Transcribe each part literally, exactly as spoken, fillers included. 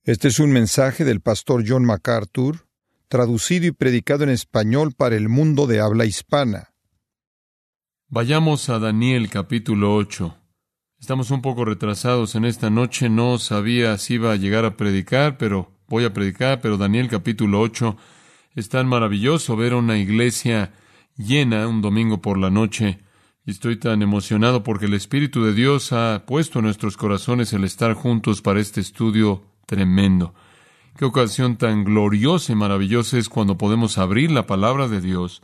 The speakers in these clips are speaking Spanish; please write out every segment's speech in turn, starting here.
Este es un mensaje del pastor John MacArthur, traducido y predicado en español para el mundo de habla hispana. Vayamos a Daniel capítulo ocho. Estamos un poco retrasados en esta noche. No sabía si iba a llegar a predicar, pero voy a predicar. Pero Daniel capítulo ocho es tan maravilloso ver una iglesia llena un domingo por la noche. Y estoy tan emocionado porque el Espíritu de Dios ha puesto en nuestros corazones el estar juntos para este estudio tremendo. Qué ocasión tan gloriosa y maravillosa es cuando podemos abrir la palabra de Dios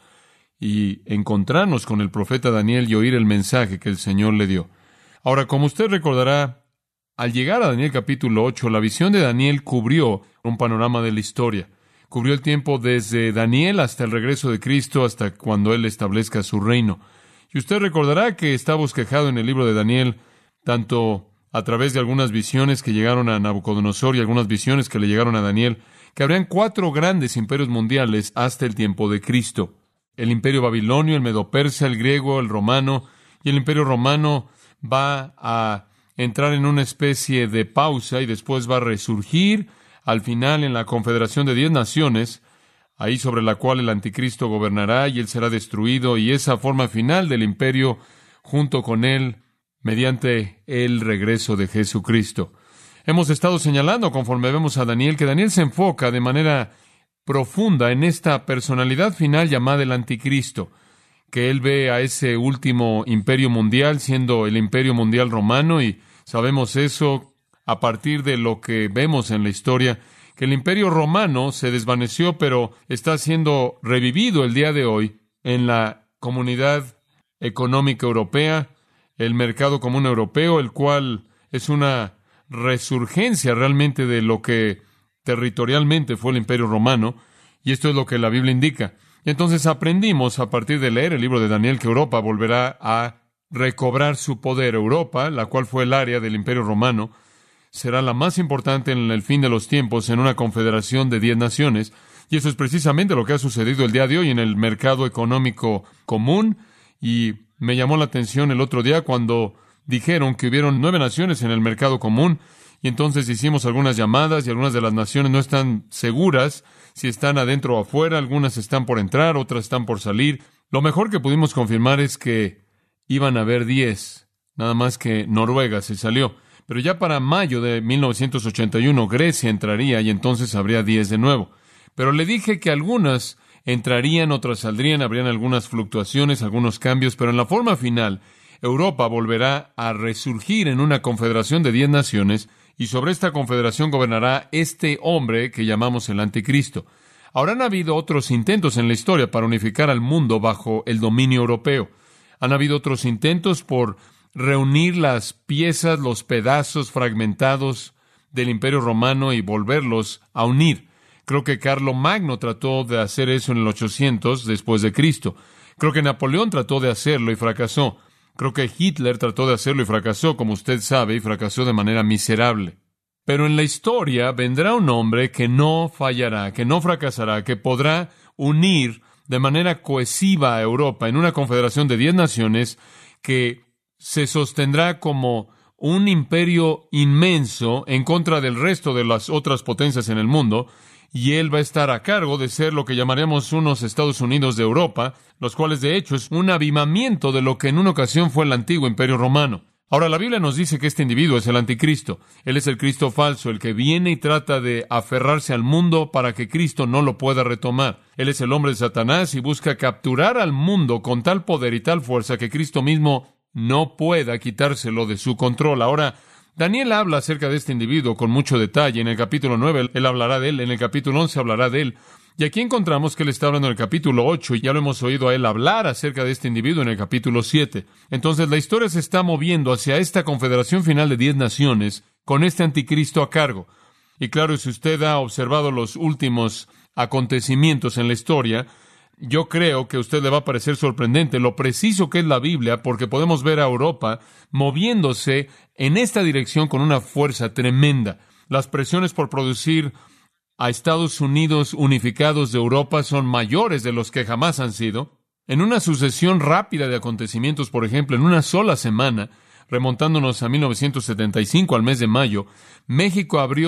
y encontrarnos con el profeta Daniel y oír el mensaje que el Señor le dio. Ahora, como usted recordará, al llegar a Daniel capítulo ocho, la visión de Daniel cubrió un panorama de la historia. Cubrió el tiempo desde Daniel hasta el regreso de Cristo, hasta cuando Él establezca su reino. Y usted recordará que está bosquejado en el libro de Daniel, tanto a través de algunas visiones que llegaron a Nabucodonosor y algunas visiones que le llegaron a Daniel, que habrían cuatro grandes imperios mundiales hasta el tiempo de Cristo. El imperio babilonio, el medo-persa, el griego, el romano, y el imperio romano va a entrar en una especie de pausa y después va a resurgir al final en la confederación de diez naciones, ahí sobre la cual el anticristo gobernará y él será destruido, y esa forma final del imperio junto con él mediante el regreso de Jesucristo. Hemos estado señalando, conforme vemos a Daniel, que Daniel se enfoca de manera profunda en esta personalidad final llamada el anticristo, que él ve a ese último imperio mundial siendo el imperio mundial romano, y sabemos eso a partir de lo que vemos en la historia, que el imperio romano se desvaneció, pero está siendo revivido el día de hoy en la comunidad económica europea, el mercado común europeo, el cual es una resurgencia realmente de lo que territorialmente fue el imperio romano, y esto es lo que la Biblia indica. Y entonces aprendimos a partir de leer el libro de Daniel que Europa volverá a recobrar su poder. Europa, la cual fue el área del imperio romano, será la más importante en el fin de los tiempos en una confederación de diez naciones, y eso es precisamente lo que ha sucedido el día de hoy en el mercado económico común. Y me llamó la atención el otro día cuando dijeron que hubieron nueve naciones en el mercado común, y entonces hicimos algunas llamadas y algunas de las naciones no están seguras si están adentro o afuera, algunas están por entrar, otras están por salir. Lo mejor que pudimos confirmar es que iban a haber diez, nada más que Noruega se salió. Pero ya para mayo de mil novecientos ochenta y uno Grecia entraría y entonces habría diez de nuevo. Pero le dije que algunas entrarían, otras saldrían, habrían algunas fluctuaciones, algunos cambios, pero en la forma final, Europa volverá a resurgir en una confederación de diez naciones, y sobre esta confederación gobernará este hombre que llamamos el anticristo. Ahora han habido otros intentos en la historia para unificar al mundo bajo el dominio europeo. Han habido otros intentos por reunir las piezas, los pedazos fragmentados del imperio romano y volverlos a unir. Creo que Carlomagno trató de hacer eso en el ochocientos después de Cristo. Creo que Napoleón trató de hacerlo y fracasó. Creo que Hitler trató de hacerlo y fracasó, como usted sabe, y fracasó de manera miserable. Pero en la historia vendrá un hombre que no fallará, que no fracasará, que podrá unir de manera cohesiva a Europa en una confederación de diez naciones que se sostendrá como un imperio inmenso en contra del resto de las otras potencias en el mundo, y él va a estar a cargo de ser lo que llamaremos unos Estados Unidos de Europa, los cuales de hecho es un avivamiento de lo que en una ocasión fue el antiguo imperio romano. Ahora, la Biblia nos dice que este individuo es el anticristo. Él es el Cristo falso, el que viene y trata de aferrarse al mundo para que Cristo no lo pueda retomar. Él es el hombre de Satanás y busca capturar al mundo con tal poder y tal fuerza que Cristo mismo no pueda quitárselo de su control. Ahora, Daniel habla acerca de este individuo con mucho detalle. En el capítulo nueve, él hablará de él. En el capítulo once hablará de él. Y aquí encontramos que él está hablando en el capítulo ocho, y ya lo hemos oído a él hablar acerca de este individuo en el capítulo siete. Entonces, la historia se está moviendo hacia esta confederación final de diez naciones con este anticristo a cargo. Y claro, si usted ha observado los últimos acontecimientos en la historia, yo creo que a usted le va a parecer sorprendente lo preciso que es la Biblia, porque podemos ver a Europa moviéndose en esta dirección con una fuerza tremenda. Las presiones por producir a Estados Unidos unificados de Europa son mayores de los que jamás han sido. En una sucesión rápida de acontecimientos, por ejemplo, en una sola semana, remontándonos a mil novecientos setenta y cinco, al mes de mayo, México abrió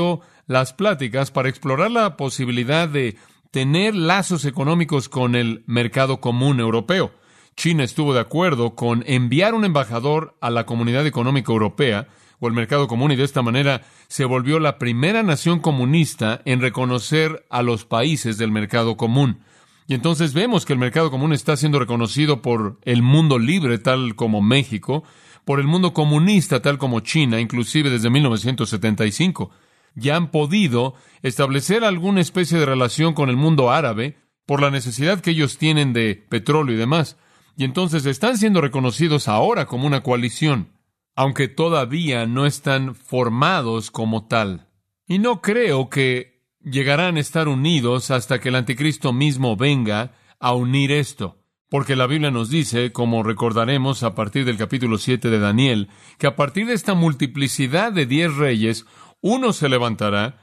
las pláticas para explorar la posibilidad de tener lazos económicos con el mercado común europeo. China estuvo de acuerdo con enviar un embajador a la Comunidad Económica Europea o el mercado común, y de esta manera se volvió la primera nación comunista en reconocer a los países del mercado común. Y entonces vemos que el mercado común está siendo reconocido por el mundo libre, tal como México, por el mundo comunista, tal como China, inclusive desde mil novecientos setenta y cinco. Ya han podido establecer alguna especie de relación con el mundo árabe por la necesidad que ellos tienen de petróleo y demás. Y entonces están siendo reconocidos ahora como una coalición, aunque todavía no están formados como tal. Y no creo que llegarán a estar unidos hasta que el anticristo mismo venga a unir esto. Porque la Biblia nos dice, como recordaremos a partir del capítulo siete de Daniel, que a partir de esta multiplicidad de diez reyes, uno se levantará,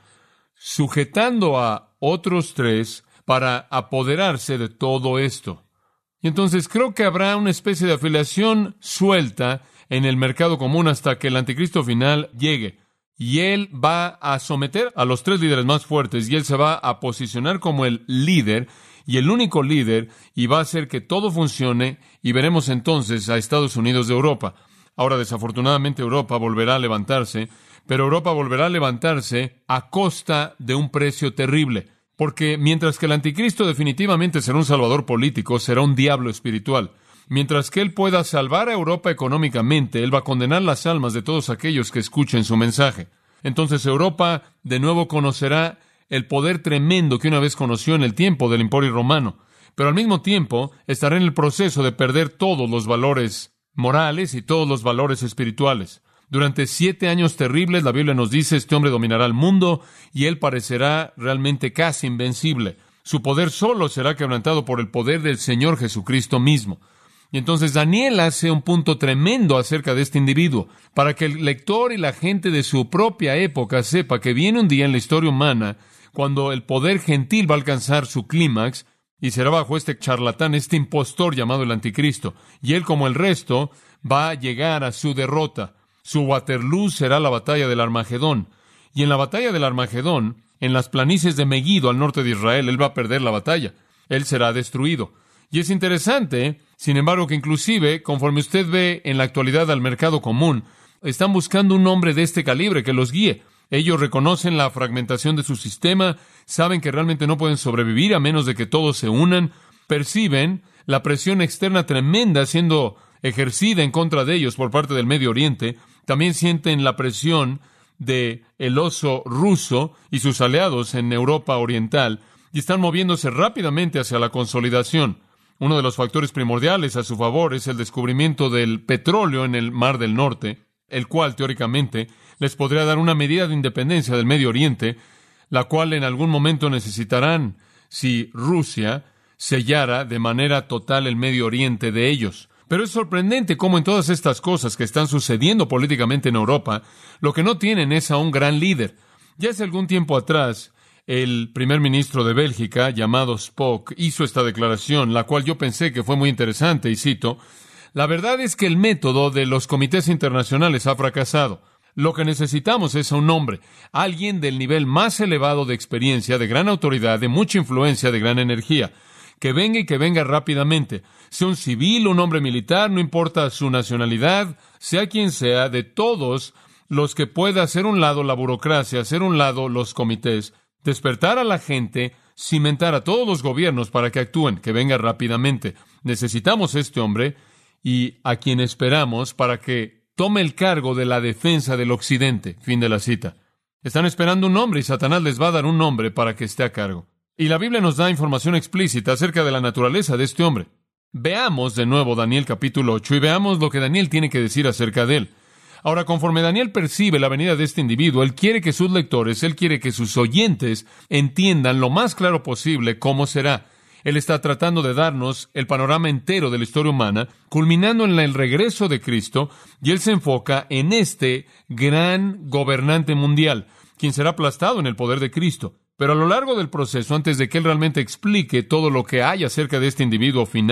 sujetando a otros tres para apoderarse de todo esto. Y entonces creo que habrá una especie de afiliación suelta en el mercado común hasta que el anticristo final llegue. Y él va a someter a los tres líderes más fuertes y él se va a posicionar como el líder y el único líder y va a hacer que todo funcione y veremos entonces a Estados Unidos de Europa. Ahora, desafortunadamente, Europa volverá a levantarse, pero Europa volverá a levantarse a costa de un precio terrible. Porque mientras que el anticristo definitivamente será un salvador político, será un diablo espiritual. Mientras que él pueda salvar a Europa económicamente, él va a condenar las almas de todos aquellos que escuchen su mensaje. Entonces Europa de nuevo conocerá el poder tremendo que una vez conoció en el tiempo del Imperio Romano. Pero al mismo tiempo estará en el proceso de perder todos los valores morales y todos los valores espirituales. Durante siete años terribles, la Biblia nos dice, este hombre dominará el mundo y él parecerá realmente casi invencible. Su poder solo será quebrantado por el poder del Señor Jesucristo mismo. Y entonces Daniel hace un punto tremendo acerca de este individuo, para que el lector y la gente de su propia época sepa que viene un día en la historia humana cuando el poder gentil va a alcanzar su clímax y será bajo este charlatán, este impostor llamado el anticristo. Y él, como el resto, va a llegar a su derrota. Su Waterloo será la batalla del Armagedón. Y en la batalla del Armagedón, en las planicies de Meguido, al norte de Israel, él va a perder la batalla. Él será destruido. Y es interesante, sin embargo, que inclusive, conforme usted ve en la actualidad al mercado común, están buscando un hombre de este calibre que los guíe. Ellos reconocen la fragmentación de su sistema, saben que realmente no pueden sobrevivir a menos de que todos se unan, perciben la presión externa tremenda siendo ejercida en contra de ellos por parte del Medio Oriente. También sienten la presión de el oso ruso y sus aliados en Europa Oriental y están moviéndose rápidamente hacia la consolidación. Uno de los factores primordiales a su favor es el descubrimiento del petróleo en el Mar del Norte, el cual teóricamente les podría dar una medida de independencia del Medio Oriente, la cual en algún momento necesitarán si Rusia sellara de manera total el Medio Oriente de ellos. Pero es sorprendente cómo en todas estas cosas que están sucediendo políticamente en Europa, lo que no tienen es a un gran líder. Ya hace algún tiempo atrás, el primer ministro de Bélgica, llamado Spock, hizo esta declaración, la cual yo pensé que fue muy interesante, y cito, «La verdad es que el método de los comités internacionales ha fracasado. Lo que necesitamos es a un hombre, alguien del nivel más elevado de experiencia, de gran autoridad, de mucha influencia, de gran energía, que venga y que venga rápidamente. Sea un civil, un hombre militar, no importa su nacionalidad, sea quien sea, de todos los que pueda hacer un lado la burocracia, hacer un lado los comités, despertar a la gente, cimentar a todos los gobiernos para que actúen, que venga rápidamente. Necesitamos este hombre y a quien esperamos para que tome el cargo de la defensa del Occidente». Fin de la cita. Están esperando un hombre y Satanás les va a dar un nombre para que esté a cargo. Y la Biblia nos da información explícita acerca de la naturaleza de este hombre. Veamos de nuevo Daniel capítulo ocho y veamos lo que Daniel tiene que decir acerca de él. Ahora, conforme Daniel percibe la venida de este individuo, él quiere que sus lectores, él quiere que sus oyentes entiendan lo más claro posible cómo será. Él está tratando de darnos el panorama entero de la historia humana, culminando en el regreso de Cristo, y él se enfoca en este gran gobernante mundial, quien será aplastado en el poder de Cristo. Pero a lo largo del proceso, antes de que él realmente explique todo lo que hay acerca de este individuo final,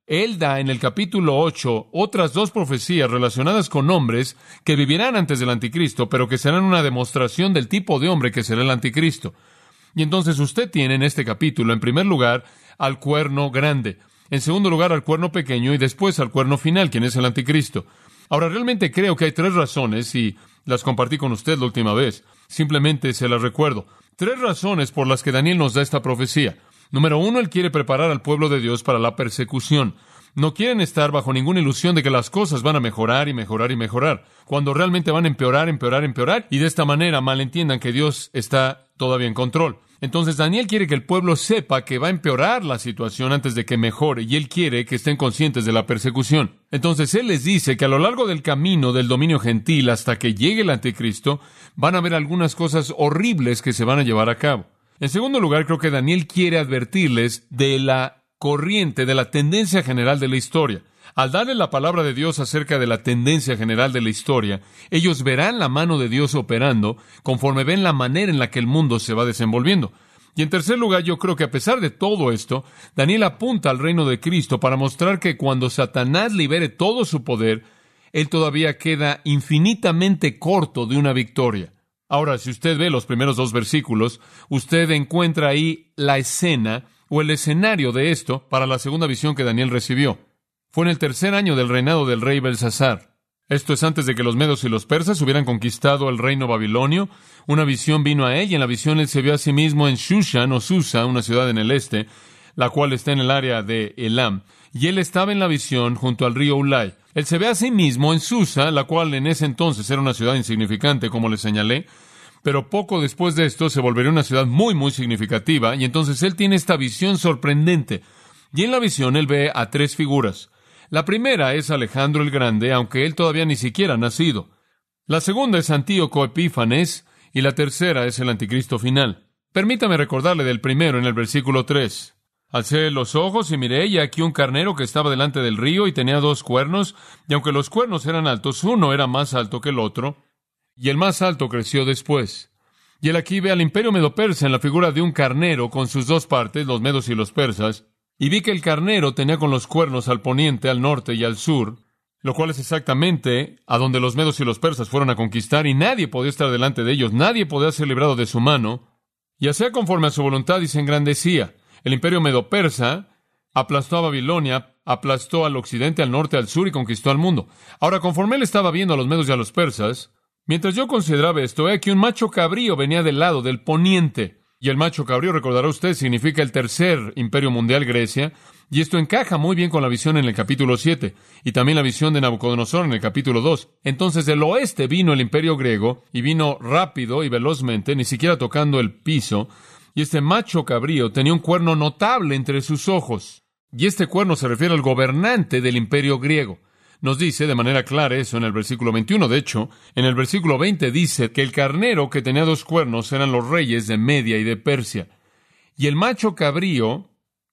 Él da en el capítulo ocho otras dos profecías relacionadas con hombres que vivirán antes del anticristo, pero que serán una demostración del tipo de hombre que será el anticristo. Y entonces usted tiene en este capítulo, en primer lugar, al cuerno grande, en segundo lugar al cuerno pequeño y después al cuerno final, quien es el anticristo. Ahora, realmente creo que hay tres razones, y las compartí con usted la última vez. Simplemente se las recuerdo. Tres razones por las que Daniel nos da esta profecía. Número uno, él quiere preparar al pueblo de Dios para la persecución. No quieren estar bajo ninguna ilusión de que las cosas van a mejorar y mejorar y mejorar, cuando realmente van a empeorar, empeorar, empeorar, y de esta manera malentiendan que Dios está todavía en control. Entonces Daniel quiere que el pueblo sepa que va a empeorar la situación antes de que mejore, y él quiere que estén conscientes de la persecución. Entonces él les dice que a lo largo del camino del dominio gentil hasta que llegue el anticristo, van a haber algunas cosas horribles que se van a llevar a cabo. En segundo lugar, creo que Daniel quiere advertirles de la corriente, de la tendencia general de la historia. Al darle la palabra de Dios acerca de la tendencia general de la historia, ellos verán la mano de Dios operando conforme ven la manera en la que el mundo se va desenvolviendo. Y en tercer lugar, yo creo que a pesar de todo esto, Daniel apunta al reino de Cristo para mostrar que cuando Satanás libere todo su poder, él todavía queda infinitamente corto de una victoria. Ahora, si usted ve los primeros dos versículos, usted encuentra ahí la escena o el escenario de esto para la segunda visión que Daniel recibió. Fue en el tercer año del reinado del rey Belsasar. Esto es antes de que los medos y los persas hubieran conquistado el reino babilonio. Una visión vino a él, y en la visión él se vio a sí mismo en Shushan o Susa, una ciudad en el este, la cual está en el área de Elam. Y él estaba en la visión junto al río Ulai. Él se ve a sí mismo en Susa, la cual en ese entonces era una ciudad insignificante, como les señalé, pero poco después de esto se volvería una ciudad muy, muy significativa, y entonces él tiene esta visión sorprendente. Y en la visión él ve a tres figuras. La primera es Alejandro el Grande, aunque él todavía ni siquiera ha nacido. La segunda es Antíoco Epífanes, y la tercera es el anticristo final. Permítame recordarle del primero en el versículo tres. Alcé los ojos y miré, y aquí un carnero que estaba delante del río y tenía dos cuernos, y aunque los cuernos eran altos, uno era más alto que el otro, y el más alto creció después. Y él aquí ve al imperio medo-persa en la figura de un carnero con sus dos partes, los medos y los persas, y vi que el carnero tenía con los cuernos al poniente, al norte y al sur, lo cual es exactamente a donde los medos y los persas fueron a conquistar, y nadie podía estar delante de ellos, nadie podía ser librado de su mano, y hacía conforme a su voluntad y se engrandecía. El imperio medo-persa aplastó a Babilonia, aplastó al occidente, al norte, al sur y conquistó al mundo. Ahora, conforme él estaba viendo a los medos y a los persas, mientras yo consideraba esto, he que un macho cabrío venía del lado del poniente. Y el macho cabrío, recordará usted, significa el tercer imperio mundial, Grecia, y esto encaja muy bien con la visión en el capítulo siete, y también la visión de Nabucodonosor en el capítulo dos. Entonces del oeste vino el imperio griego, y vino rápido y velozmente, ni siquiera tocando el piso, y este macho cabrío tenía un cuerno notable entre sus ojos. Y este cuerno se refiere al gobernante del imperio griego. Nos dice de manera clara eso en el versículo veintiuno. De hecho, en el versículo veinte dice que el carnero que tenía dos cuernos eran los reyes de Media y de Persia. Y el macho cabrío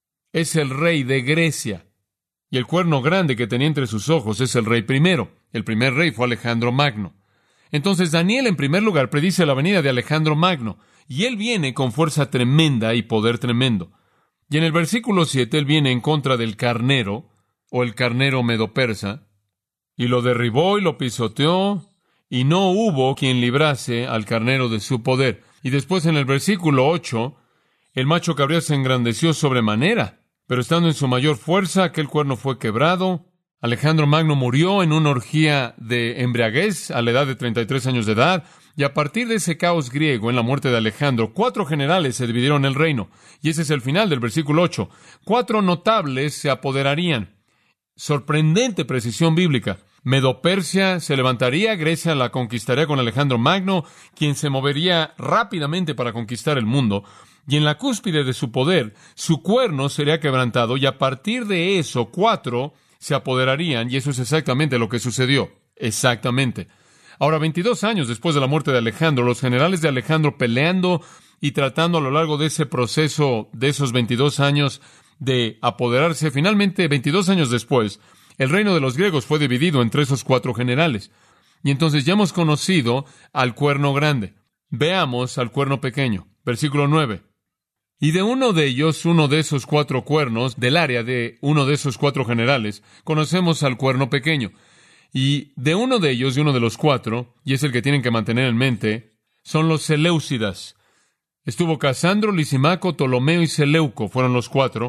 es el rey de Grecia. Y el cuerno grande que tenía entre sus ojos es el rey primero. El primer rey fue Alejandro Magno. Entonces Daniel, en primer lugar, predice la venida de Alejandro Magno. Y él viene con fuerza tremenda y poder tremendo. Y en el versículo siete, él viene en contra del carnero, o el carnero medo-persa, y lo derribó y lo pisoteó, y no hubo quien librase al carnero de su poder. Y después en el versículo ocho, el macho cabrío se engrandeció sobremanera, pero estando en su mayor fuerza, aquel cuerno fue quebrado. Alejandro Magno murió en una orgía de embriaguez a la edad de treinta y tres años de edad, y a partir de ese caos griego en la muerte de Alejandro, cuatro generales se dividieron el reino, y ese es el final del versículo ocho. Cuatro notables se apoderarían. Sorprendente precisión bíblica. Medo-Persia se levantaría, Grecia la conquistaría con Alejandro Magno, quien se movería rápidamente para conquistar el mundo, y en la cúspide de su poder, su cuerno sería quebrantado, y a partir de eso, cuatro se apoderarían, y eso es exactamente lo que sucedió. Exactamente. Ahora, veintidós años después de la muerte de Alejandro, los generales de Alejandro peleando y tratando a lo largo de ese proceso, de esos veintidós años, de apoderarse, finalmente, veintidós años después, el reino de los griegos fue dividido entre esos cuatro generales. Y entonces ya hemos conocido al cuerno grande. Veamos al cuerno pequeño. Versículo nueve. Y de uno de ellos, uno de esos cuatro cuernos, del área de uno de esos cuatro generales, conocemos al cuerno pequeño. Y de uno de ellos, de uno de los cuatro, y es el que tienen que mantener en mente, son los Seleucidas. Estuvo Casandro, Lisimaco, Ptolomeo y Seleuco, fueron los cuatro,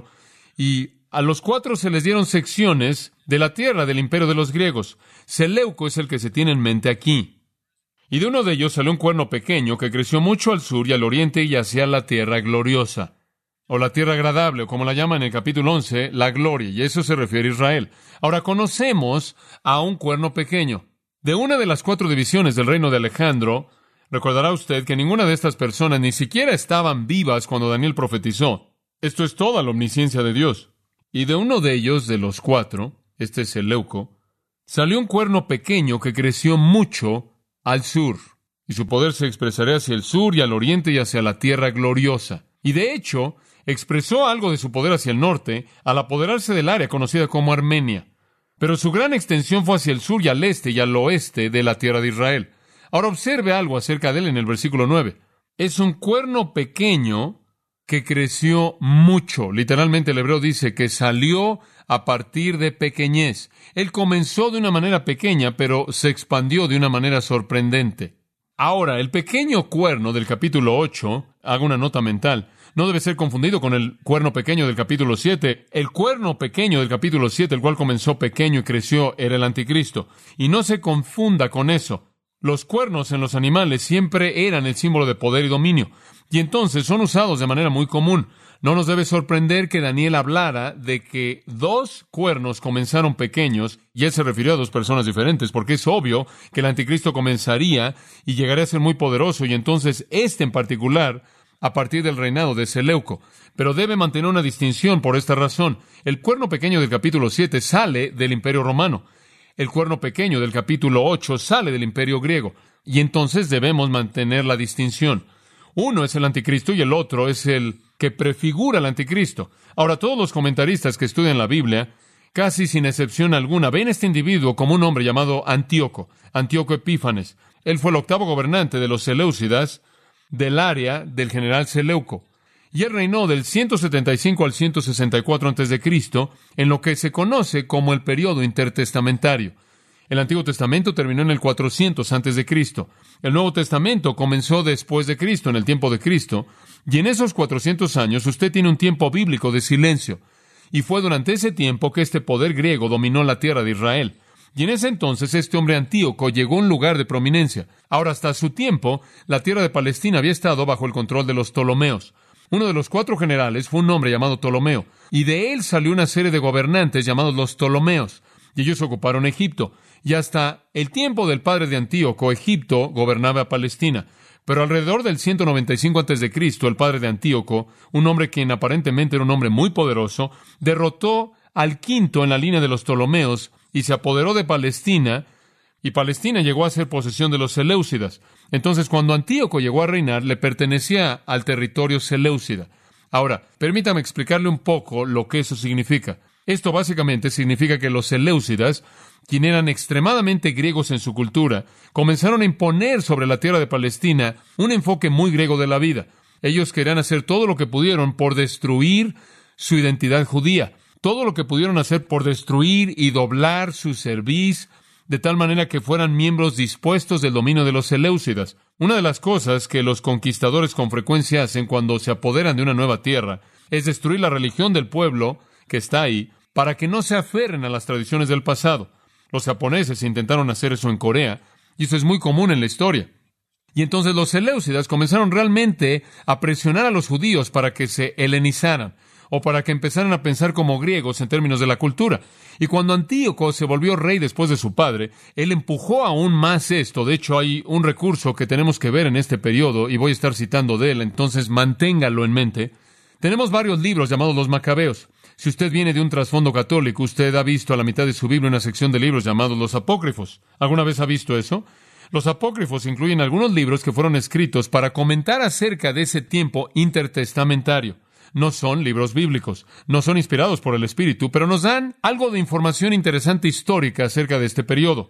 y a los cuatro se les dieron secciones de la tierra del imperio de los griegos. Seleuco es el que se tiene en mente aquí. Y de uno de ellos salió un cuerno pequeño que creció mucho al sur y al oriente y hacia la tierra gloriosa, o la tierra agradable, o como la llaman en el capítulo once, la gloria, y eso se refiere a Israel. Ahora conocemos a un cuerno pequeño. De una de las cuatro divisiones del reino de Alejandro, recordará usted que ninguna de estas personas ni siquiera estaban vivas cuando Daniel profetizó. Esto es toda la omnisciencia de Dios. Y de uno de ellos, de los cuatro, este es Seleuco, salió un cuerno pequeño que creció mucho al sur, y su poder se expresaría hacia el sur y al oriente y hacia la tierra gloriosa. Y de hecho, expresó algo de su poder hacia el norte al apoderarse del área conocida como Armenia. Pero su gran extensión fue hacia el sur y al este y al oeste de la tierra de Israel. Ahora observe algo acerca de él en el versículo nueve. Es un cuerno pequeño que creció mucho. Literalmente el hebreo dice que salió a partir de pequeñez. Él comenzó de una manera pequeña, pero se expandió de una manera sorprendente. Ahora, el pequeño cuerno del capítulo ocho, haga una nota mental, no debe ser confundido con el cuerno pequeño del capítulo siete. El cuerno pequeño del capítulo siete, el cual comenzó pequeño y creció, era el anticristo. Y no se confunda con eso. Los cuernos en los animales siempre eran el símbolo de poder y dominio, y entonces son usados de manera muy común. No nos debe sorprender que Daniel hablara de que dos cuernos comenzaron pequeños, y él se refirió a dos personas diferentes, porque es obvio que el anticristo comenzaría y llegaría a ser muy poderoso, y entonces este en particular, a partir del reinado de Seleuco. Pero debe mantener una distinción por esta razón. El cuerno pequeño del capítulo siete sale del Imperio Romano. El cuerno pequeño del capítulo ocho sale del imperio griego, y entonces debemos mantener la distinción. Uno es el anticristo y el otro es el que prefigura al anticristo. Ahora, todos los comentaristas que estudian la Biblia, casi sin excepción alguna, ven a este individuo como un hombre llamado Antíoco, Antíoco Epífanes. Él fue el octavo gobernante de los Seleucidas, del área del general Seleuco. Y él reinó del ciento setenta y cinco al ciento sesenta y cuatro antes de Cristo, en lo que se conoce como el período intertestamentario. El Antiguo Testamento terminó en el cuatrocientos antes de Cristo. El Nuevo Testamento comenzó después de Cristo, en el tiempo de Cristo, y en esos cuatrocientos años usted tiene un tiempo bíblico de silencio. Y fue durante ese tiempo que este poder griego dominó la tierra de Israel. Y en ese entonces este hombre Antíoco llegó a un lugar de prominencia. Ahora, hasta su tiempo, la tierra de Palestina había estado bajo el control de los Ptolomeos. Uno de los cuatro generales fue un hombre llamado Ptolomeo, y de él salió una serie de gobernantes llamados los Ptolomeos, y ellos ocuparon Egipto. Y hasta el tiempo del padre de Antíoco, Egipto gobernaba a Palestina. Pero alrededor del ciento noventa y cinco antes de Cristo, el padre de Antíoco, un hombre quien aparentemente era un hombre muy poderoso, derrotó al quinto en la línea de los Ptolomeos y se apoderó de Palestina, y Palestina llegó a ser posesión de los Seleucidas. Entonces, cuando Antíoco llegó a reinar, le pertenecía al territorio Seleucida. Ahora, permítame explicarle un poco lo que eso significa. Esto básicamente significa que los Seleucidas, quienes eran extremadamente griegos en su cultura, comenzaron a imponer sobre la tierra de Palestina un enfoque muy griego de la vida. Ellos querían hacer todo lo que pudieron por destruir su identidad judía, todo lo que pudieron hacer por destruir y doblar su cerviz, de tal manera que fueran miembros dispuestos del dominio de los Seleucidas. Una de las cosas que los conquistadores con frecuencia hacen cuando se apoderan de una nueva tierra es destruir la religión del pueblo que está ahí para que no se aferren a las tradiciones del pasado. Los japoneses intentaron hacer eso en Corea, y eso es muy común en la historia. Y entonces los Seleucidas comenzaron realmente a presionar a los judíos para que se helenizaran, o para que empezaran a pensar como griegos en términos de la cultura. Y cuando Antíoco se volvió rey después de su padre, él empujó aún más esto. De hecho, hay un recurso que tenemos que ver en este periodo, y voy a estar citando de él, entonces manténgalo en mente. Tenemos varios libros llamados los Macabeos. Si usted viene de un trasfondo católico, usted ha visto a la mitad de su Biblia una sección de libros llamados los apócrifos. ¿Alguna vez ha visto eso? Los apócrifos incluyen algunos libros que fueron escritos para comentar acerca de ese tiempo intertestamentario. No son libros bíblicos, no son inspirados por el Espíritu, pero nos dan algo de información interesante histórica acerca de este periodo.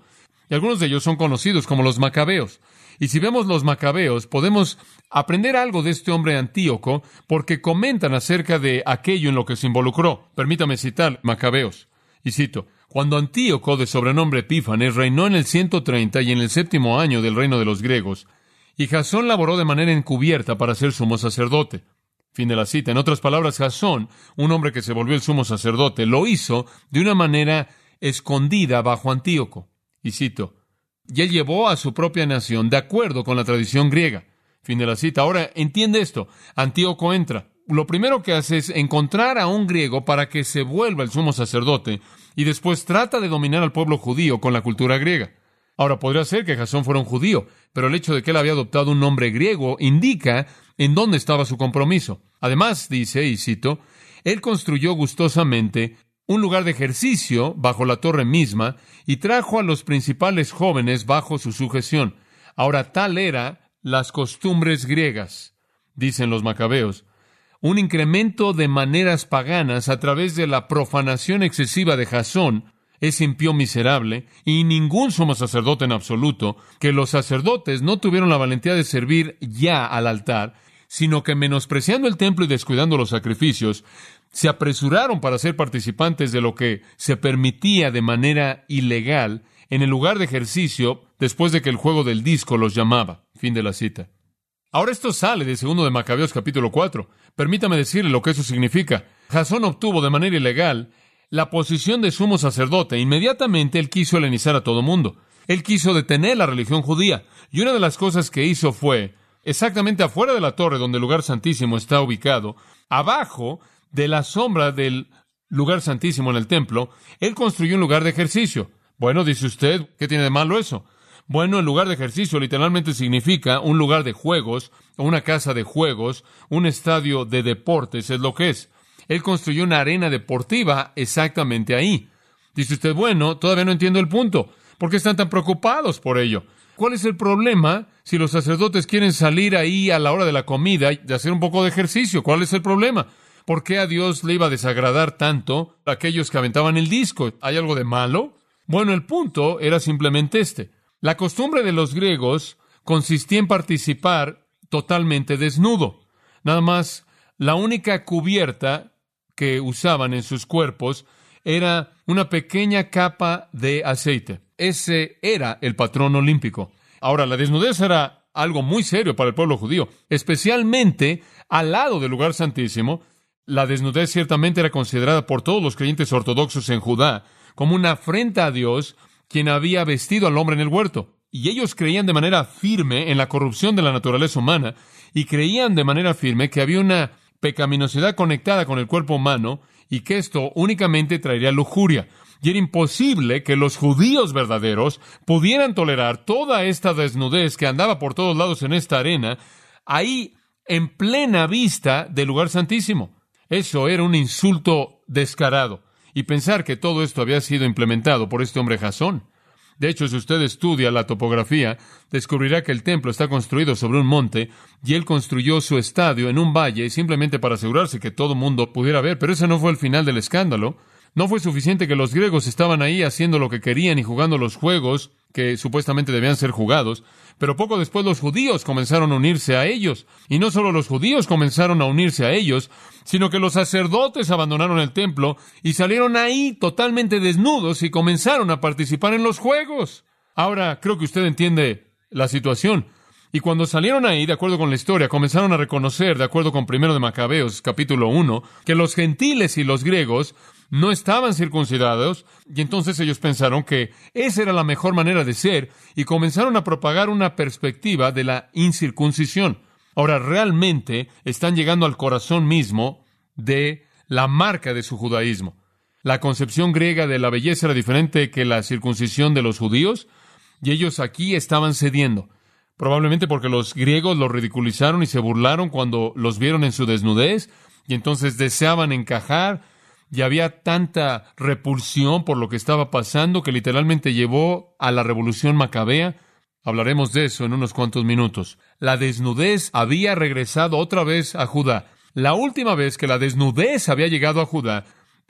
Y algunos de ellos son conocidos como los macabeos. Y si vemos los macabeos, podemos aprender algo de este hombre Antíoco, porque comentan acerca de aquello en lo que se involucró. Permítame citar Macabeos. Y cito: cuando Antíoco, de sobrenombre Epífanes, reinó en el ciento treinta y en el séptimo año del reino de los griegos, y Jasón laboró de manera encubierta para ser sumo sacerdote. Fin de la cita. En otras palabras, Jasón, un hombre que se volvió el sumo sacerdote, lo hizo de una manera escondida bajo Antíoco. Y cito: y él llevó a su propia nación de acuerdo con la tradición griega. Fin de la cita. Ahora, entiende esto. Antíoco entra. Lo primero que hace es encontrar a un griego para que se vuelva el sumo sacerdote, y después trata de dominar al pueblo judío con la cultura griega. Ahora, podría ser que Jasón fuera un judío, pero el hecho de que él había adoptado un nombre griego indica en dónde estaba su compromiso. Además, dice, y cito, él construyó gustosamente un lugar de ejercicio bajo la torre misma y trajo a los principales jóvenes bajo su sujeción. Ahora, tal era las costumbres griegas, dicen los macabeos, un incremento de maneras paganas a través de la profanación excesiva de Jasón, ese impío miserable, y ningún sumo sacerdote en absoluto, que los sacerdotes no tuvieron la valentía de servir ya al altar, sino que menospreciando el templo y descuidando los sacrificios, se apresuraron para ser participantes de lo que se permitía de manera ilegal en el lugar de ejercicio después de que el juego del disco los llamaba. Fin de la cita. Ahora esto sale de segundo de Macabeos capítulo cuatro. Permítame decirle lo que eso significa. Jasón obtuvo de manera ilegal la posición de sumo sacerdote. Inmediatamente él quiso helenizar a todo mundo. Él quiso detener la religión judía. Y una de las cosas que hizo fue, exactamente afuera de la torre donde el lugar santísimo está ubicado, abajo de la sombra del lugar santísimo en el templo, él construyó un lugar de ejercicio. Bueno, dice usted, ¿qué tiene de malo eso? Bueno, el lugar de ejercicio literalmente significa un lugar de juegos, o una casa de juegos, un estadio de deportes, es lo que es. Él construyó una arena deportiva exactamente ahí. Dice usted, bueno, todavía no entiendo el punto. ¿Por qué están tan preocupados por ello? ¿Cuál es el problema si los sacerdotes quieren salir ahí a la hora de la comida y hacer un poco de ejercicio? ¿Cuál es el problema? ¿Por qué a Dios le iba a desagradar tanto a aquellos que aventaban el disco? ¿Hay algo de malo? Bueno, el punto era simplemente este. La costumbre de los griegos consistía en participar totalmente desnudo. Nada más, la única cubierta que usaban en sus cuerpos era una pequeña capa de aceite. Ese era el patrón olímpico. Ahora, la desnudez era algo muy serio para el pueblo judío, especialmente al lado del lugar santísimo. La desnudez ciertamente era considerada por todos los creyentes ortodoxos en Judá como una afrenta a Dios, quien había vestido al hombre en el huerto. Y ellos creían de manera firme en la corrupción de la naturaleza humana, y creían de manera firme que había una pecaminosidad conectada con el cuerpo humano, y que esto únicamente traería lujuria. Y era imposible que los judíos verdaderos pudieran tolerar toda esta desnudez que andaba por todos lados en esta arena, ahí en plena vista del lugar santísimo. Eso era un insulto descarado. Y pensar que todo esto había sido implementado por este hombre Jasón. De hecho, si usted estudia la topografía, descubrirá que el templo está construido sobre un monte, y él construyó su estadio en un valle simplemente para asegurarse que todo el mundo pudiera ver. Pero ese no fue el final del escándalo. No fue suficiente que los griegos estaban ahí haciendo lo que querían y jugando los juegos que supuestamente debían ser jugados, pero poco después los judíos comenzaron a unirse a ellos. Y no solo los judíos comenzaron a unirse a ellos, sino que los sacerdotes abandonaron el templo y salieron ahí totalmente desnudos y comenzaron a participar en los juegos. Ahora, creo que usted entiende la situación. Y cuando salieron ahí, de acuerdo con la historia, comenzaron a reconocer, de acuerdo con primero de Macabeos, capítulo uno, que los gentiles y los griegos no estaban circuncidados, y entonces ellos pensaron que esa era la mejor manera de ser, y comenzaron a propagar una perspectiva de la incircuncisión. Ahora, realmente están llegando al corazón mismo de la marca de su judaísmo. La concepción griega de la belleza era diferente que la circuncisión de los judíos, y ellos aquí estaban cediendo. Probablemente porque los griegos los ridiculizaron y se burlaron cuando los vieron en su desnudez, y entonces deseaban encajar, y había tanta repulsión por lo que estaba pasando que literalmente llevó a la revolución macabea. Hablaremos de eso en unos cuantos minutos. La desnudez había regresado otra vez a Judá. La última vez que la desnudez había llegado a Judá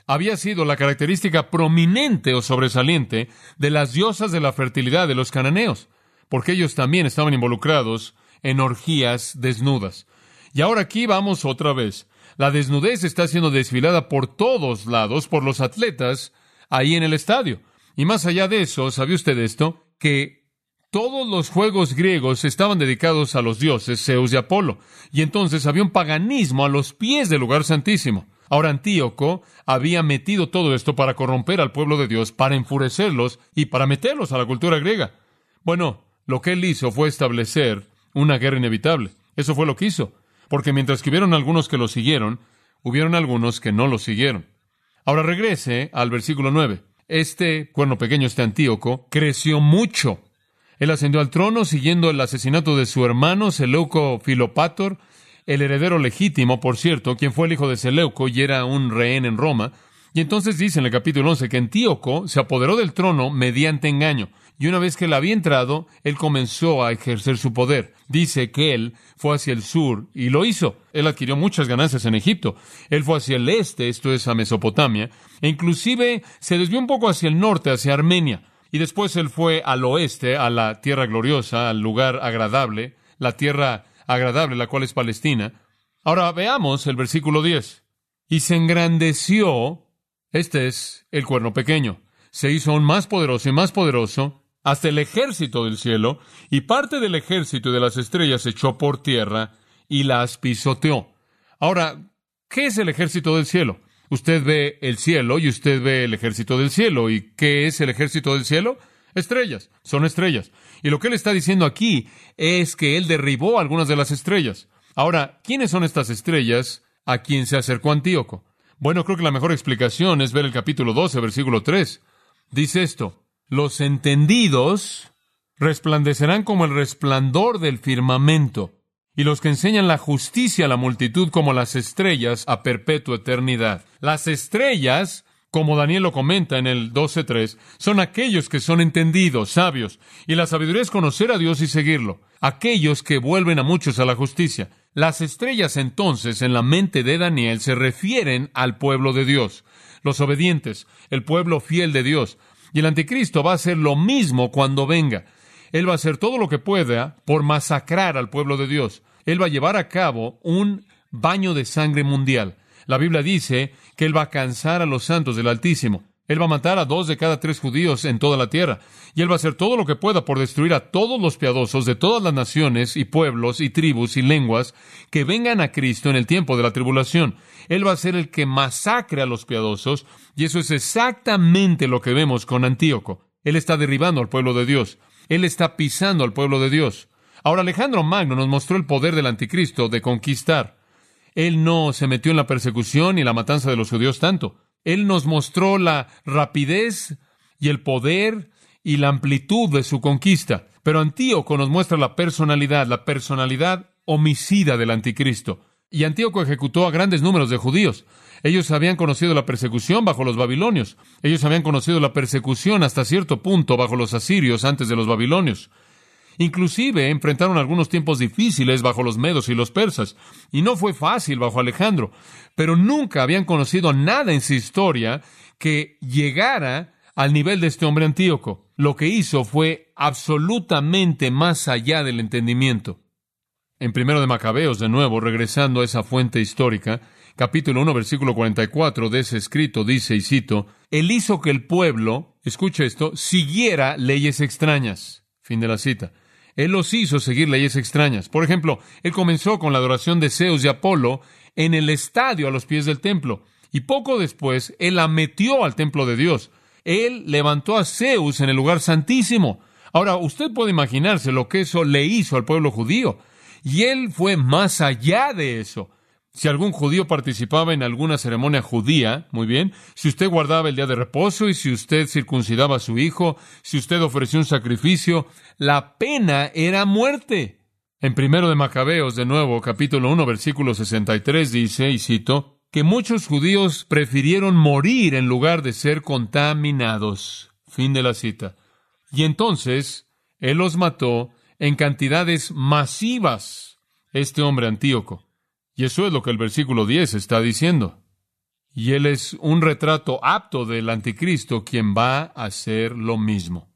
había sido la característica prominente o sobresaliente de las diosas de la fertilidad de los cananeos, porque ellos también estaban involucrados en orgías desnudas. Y ahora aquí vamos otra vez. La desnudez está siendo desfilada por todos lados por los atletas ahí en el estadio. Y más allá de eso, ¿sabía usted esto? Que todos los juegos griegos estaban dedicados a los dioses Zeus y Apolo. Y entonces había un paganismo a los pies del lugar santísimo. Ahora Antíoco había metido todo esto para corromper al pueblo de Dios, para enfurecerlos y para meterlos a la cultura griega. Bueno, lo que él hizo fue establecer una guerra inevitable. Eso fue lo que hizo. Porque mientras que hubieron algunos que lo siguieron, hubieron algunos que no lo siguieron. Ahora regrese al versículo nueve. Este cuerno pequeño, este Antíoco, creció mucho. Él ascendió al trono siguiendo el asesinato de su hermano Seleuco Filopátor, el heredero legítimo, por cierto, quien fue el hijo de Seleuco y era un rehén en Roma. Y entonces dice en el capítulo once que Antíoco se apoderó del trono mediante engaño. Y una vez que él había entrado, él comenzó a ejercer su poder. Dice que él fue hacia el sur y lo hizo. Él adquirió muchas ganancias en Egipto. Él fue hacia el este, esto es a Mesopotamia, e inclusive se desvió un poco hacia el norte, hacia Armenia. Y después él fue al oeste, a la tierra gloriosa, al lugar agradable, la tierra agradable, la cual es Palestina. Ahora veamos el versículo diez. Y se engrandeció, este es el cuerno pequeño, se hizo aún más poderoso y más poderoso, hasta el ejército del cielo, y parte del ejército y de las estrellas se echó por tierra y las pisoteó. Ahora, ¿qué es el ejército del cielo? Usted ve el cielo y usted ve el ejército del cielo. ¿Y qué es el ejército del cielo? Estrellas, son estrellas. Y lo que él está diciendo aquí es que él derribó algunas de las estrellas. Ahora, ¿quiénes son estas estrellas a quien se acercó Antíoco? Bueno, creo que la mejor explicación es ver el capítulo doce, versículo tres. Dice esto: los entendidos resplandecerán como el resplandor del firmamento, y los que enseñan la justicia a la multitud como las estrellas a perpetua eternidad. Las estrellas, como Daniel lo comenta en el doce tres, son aquellos que son entendidos, sabios, y la sabiduría es conocer a Dios y seguirlo, aquellos que vuelven a muchos a la justicia. Las estrellas entonces en la mente de Daniel se refieren al pueblo de Dios, los obedientes, el pueblo fiel de Dios. Y el anticristo va a hacer lo mismo cuando venga. Él va a hacer todo lo que pueda por masacrar al pueblo de Dios. Él va a llevar a cabo un baño de sangre mundial. La Biblia dice que Él va a cansar a los santos del Altísimo. Él va a matar a dos de cada tres judíos en toda la tierra. Y Él va a hacer todo lo que pueda por destruir a todos los piadosos de todas las naciones y pueblos y tribus y lenguas que vengan a Cristo en el tiempo de la tribulación. Él va a ser el que masacre a los piadosos, y eso es exactamente lo que vemos con Antíoco. Él está derribando al pueblo de Dios. Él está pisando al pueblo de Dios. Ahora, Alejandro Magno nos mostró el poder del anticristo de conquistar. Él no se metió en la persecución y la matanza de los judíos tanto. Él nos mostró la rapidez y el poder y la amplitud de su conquista. Pero Antíoco nos muestra la personalidad, la personalidad homicida del anticristo. Y Antíoco ejecutó a grandes números de judíos. Ellos habían conocido la persecución bajo los babilonios. Ellos habían conocido la persecución hasta cierto punto bajo los asirios antes de los babilonios. Inclusive enfrentaron algunos tiempos difíciles bajo los medos y los persas. Y no fue fácil bajo Alejandro. Pero nunca habían conocido nada en su historia que llegara al nivel de este hombre Antíoco. Lo que hizo fue absolutamente más allá del entendimiento. En Primero de Macabeos, de nuevo, regresando a esa fuente histórica, capítulo uno, versículo cuarenta y cuatro de ese escrito, dice, y cito, Él hizo que el pueblo, escuche esto, siguiera leyes extrañas. Fin de la cita. Él los hizo seguir leyes extrañas. Por ejemplo, Él comenzó con la adoración de Zeus y Apolo en el estadio a los pies del templo. Y poco después, Él la metió al templo de Dios. Él levantó a Zeus en el lugar santísimo. Ahora, usted puede imaginarse lo que eso le hizo al pueblo judío. Y Él fue más allá de eso. Si algún judío participaba en alguna ceremonia judía, muy bien, si usted guardaba el día de reposo y si usted circuncidaba a su hijo, si usted ofreció un sacrificio, la pena era muerte. En Primero de Macabeos, de nuevo, capítulo uno, versículo sesenta y tres, dice, y cito, que muchos judíos prefirieron morir en lugar de ser contaminados. Fin de la cita. Y entonces, Él los mató en cantidades masivas, este hombre Antíoco. Y eso es lo que el versículo diez está diciendo. Y él es un retrato apto del anticristo, quien va a hacer lo mismo.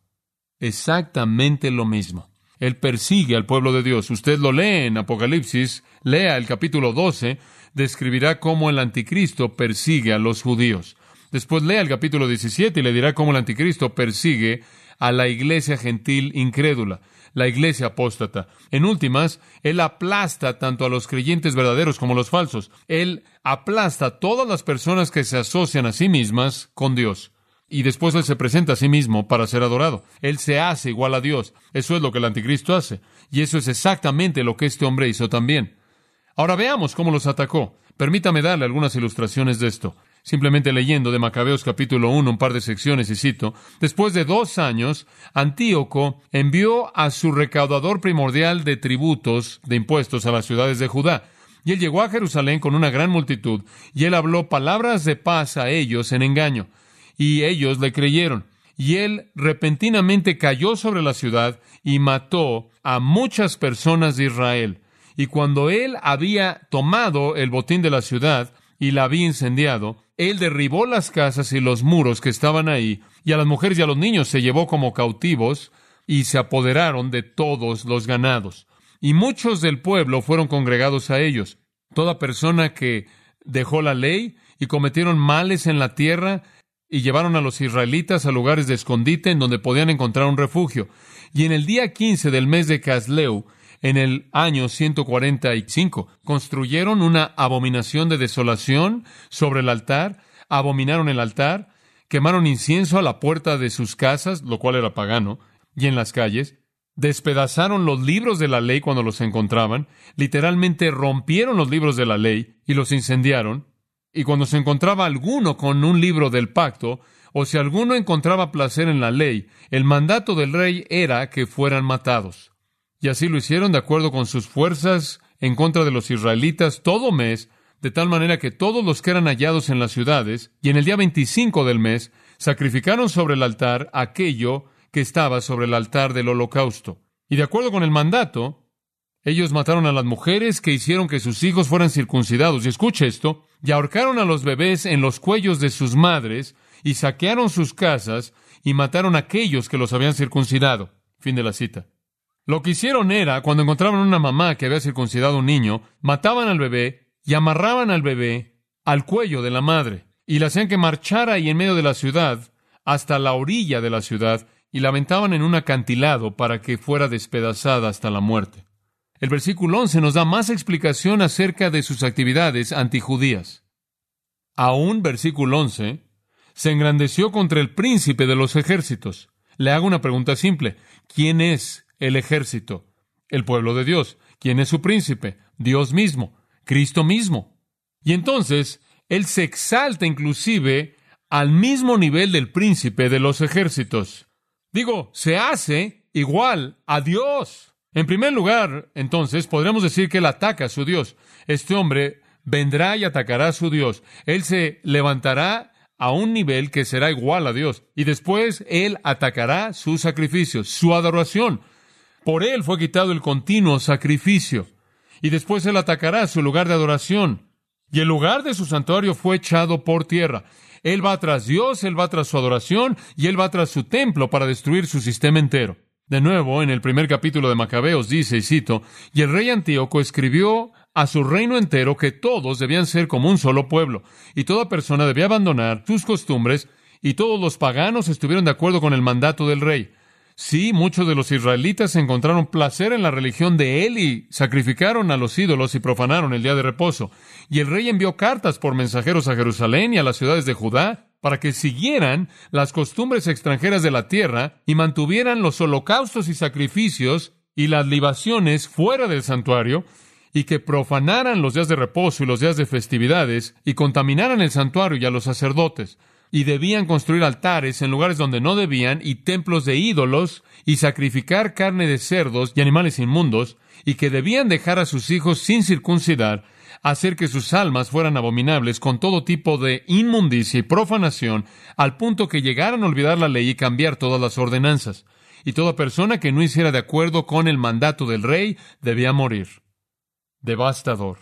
Exactamente lo mismo. Él persigue al pueblo de Dios. Usted lo lee en Apocalipsis, lea el capítulo doce, describirá cómo el anticristo persigue a los judíos. Después lea el capítulo diecisiete y le dirá cómo el anticristo persigue a la iglesia gentil incrédula, la iglesia apóstata. En últimas, él aplasta tanto a los creyentes verdaderos como a los falsos. Él aplasta a todas las personas que se asocian a sí mismas con Dios. Y después él se presenta a sí mismo para ser adorado. Él se hace igual a Dios. Eso es lo que el anticristo hace. Y eso es exactamente lo que este hombre hizo también. Ahora veamos cómo los atacó. Permítame darle algunas ilustraciones de esto. Simplemente leyendo de Macabeos capítulo uno, un par de secciones, y cito: después de dos años, Antíoco envió a su recaudador primordial de tributos, de impuestos, a las ciudades de Judá. Y él llegó a Jerusalén con una gran multitud, y él habló palabras de paz a ellos en engaño. Y ellos le creyeron. Y él repentinamente cayó sobre la ciudad y mató a muchas personas de Israel. Y cuando él había tomado el botín de la ciudad y la había incendiado, él derribó las casas y los muros que estaban ahí, y a las mujeres y a los niños se llevó como cautivos, y se apoderaron de todos los ganados. Y muchos del pueblo fueron congregados a ellos. Toda persona que dejó la ley y cometieron males en la tierra, y llevaron a los israelitas a lugares de escondite en donde podían encontrar un refugio. Y en el día quince del mes de Casleu, en el año ciento cuarenta y cinco, construyeron una abominación de desolación sobre el altar, abominaron el altar, quemaron incienso a la puerta de sus casas, lo cual era pagano, y en las calles, despedazaron los libros de la ley cuando los encontraban, literalmente rompieron los libros de la ley y los incendiaron, y cuando se encontraba alguno con un libro del pacto, o si alguno encontraba placer en la ley, el mandato del rey era que fueran matados. Y así lo hicieron de acuerdo con sus fuerzas en contra de los israelitas todo mes, de tal manera que todos los que eran hallados en las ciudades, y en el día veinticinco del mes, sacrificaron sobre el altar aquello que estaba sobre el altar del holocausto. Y de acuerdo con el mandato, ellos mataron a las mujeres que hicieron que sus hijos fueran circuncidados. Y escuche esto, y ahorcaron a los bebés en los cuellos de sus madres, y saquearon sus casas, y mataron a aquellos que los habían circuncidado. Fin de la cita. Lo que hicieron era, cuando encontraban una mamá que había circuncidado a un niño, mataban al bebé y amarraban al bebé al cuello de la madre, y le hacían que marchara ahí en medio de la ciudad, hasta la orilla de la ciudad, y la aventaban en un acantilado para que fuera despedazada hasta la muerte. El versículo once nos da más explicación acerca de sus actividades antijudías. Aún, versículo once, se engrandeció contra el príncipe de los ejércitos. Le hago una pregunta simple. ¿Quién es el ejército? El pueblo de Dios. ¿Quién es su príncipe? Dios mismo, Cristo mismo. Y entonces, él se exalta inclusive al mismo nivel del príncipe de los ejércitos. Digo, se hace igual a Dios. En primer lugar, entonces, podríamos decir que él ataca a su Dios. Este hombre vendrá y atacará a su Dios. Él se levantará a un nivel que será igual a Dios. Y después él atacará sus sacrificios, su adoración. Por él fue quitado el continuo sacrificio. Y después él atacará su lugar de adoración. Y el lugar de su santuario fue echado por tierra. Él va tras Dios, él va tras su adoración, y él va tras su templo para destruir su sistema entero. De nuevo, en el primer capítulo de Macabeos dice, y cito, y el rey Antíoco escribió a su reino entero que todos debían ser como un solo pueblo, y toda persona debía abandonar sus costumbres, y todos los paganos estuvieron de acuerdo con el mandato del rey. Sí, muchos de los israelitas encontraron placer en la religión de él y sacrificaron a los ídolos y profanaron el día de reposo. Y el rey envió cartas por mensajeros a Jerusalén y a las ciudades de Judá para que siguieran las costumbres extranjeras de la tierra y mantuvieran los holocaustos y sacrificios y las libaciones fuera del santuario, y que profanaran los días de reposo y los días de festividades y contaminaran el santuario y a los sacerdotes. Y debían construir altares en lugares donde no debían, y templos de ídolos, y sacrificar carne de cerdos y animales inmundos, y que debían dejar a sus hijos sin circuncidar, hacer que sus almas fueran abominables con todo tipo de inmundicia y profanación, al punto que llegaran a olvidar la ley y cambiar todas las ordenanzas. Y toda persona que no hiciera de acuerdo con el mandato del rey debía morir. Devastador.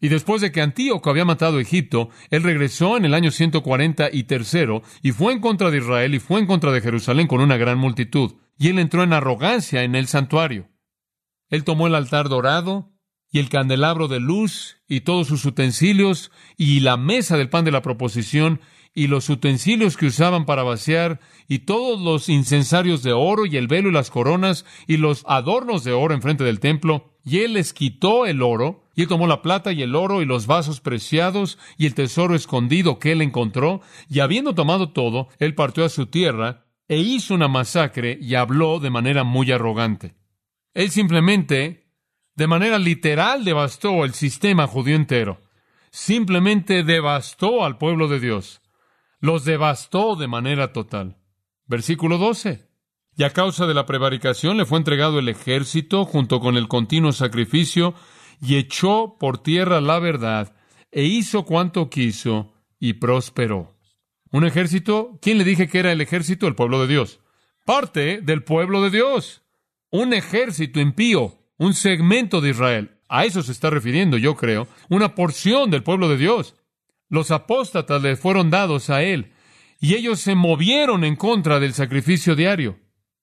Y después de que Antíoco había matado a Egipto, él regresó en el año ciento cuarenta y tercero y fue en contra de Israel y fue en contra de Jerusalén con una gran multitud. Y él entró en arrogancia en el santuario. Él tomó el altar dorado y el candelabro de luz y todos sus utensilios y la mesa del pan de la proposición y los utensilios que usaban para vaciar y todos los incensarios de oro y el velo y las coronas y los adornos de oro enfrente del templo. Y él les quitó el oro, y él tomó la plata y el oro y los vasos preciados y el tesoro escondido que él encontró, y habiendo tomado todo, él partió a su tierra e hizo una masacre y habló de manera muy arrogante. Él simplemente, de manera literal, devastó el sistema judío entero. Simplemente devastó al pueblo de Dios. Los devastó de manera total. Versículo doce. Y a causa de la prevaricación le fue entregado el ejército junto con el continuo sacrificio, y echó por tierra la verdad, e hizo cuanto quiso, y prosperó. ¿Un ejército? ¿Quién le dije que era el ejército? El pueblo de Dios. Parte del pueblo de Dios. Un ejército impío, un segmento de Israel. A eso se está refiriendo, yo creo. Una porción del pueblo de Dios. Los apóstatas le fueron dados a él, y ellos se movieron en contra del sacrificio diario.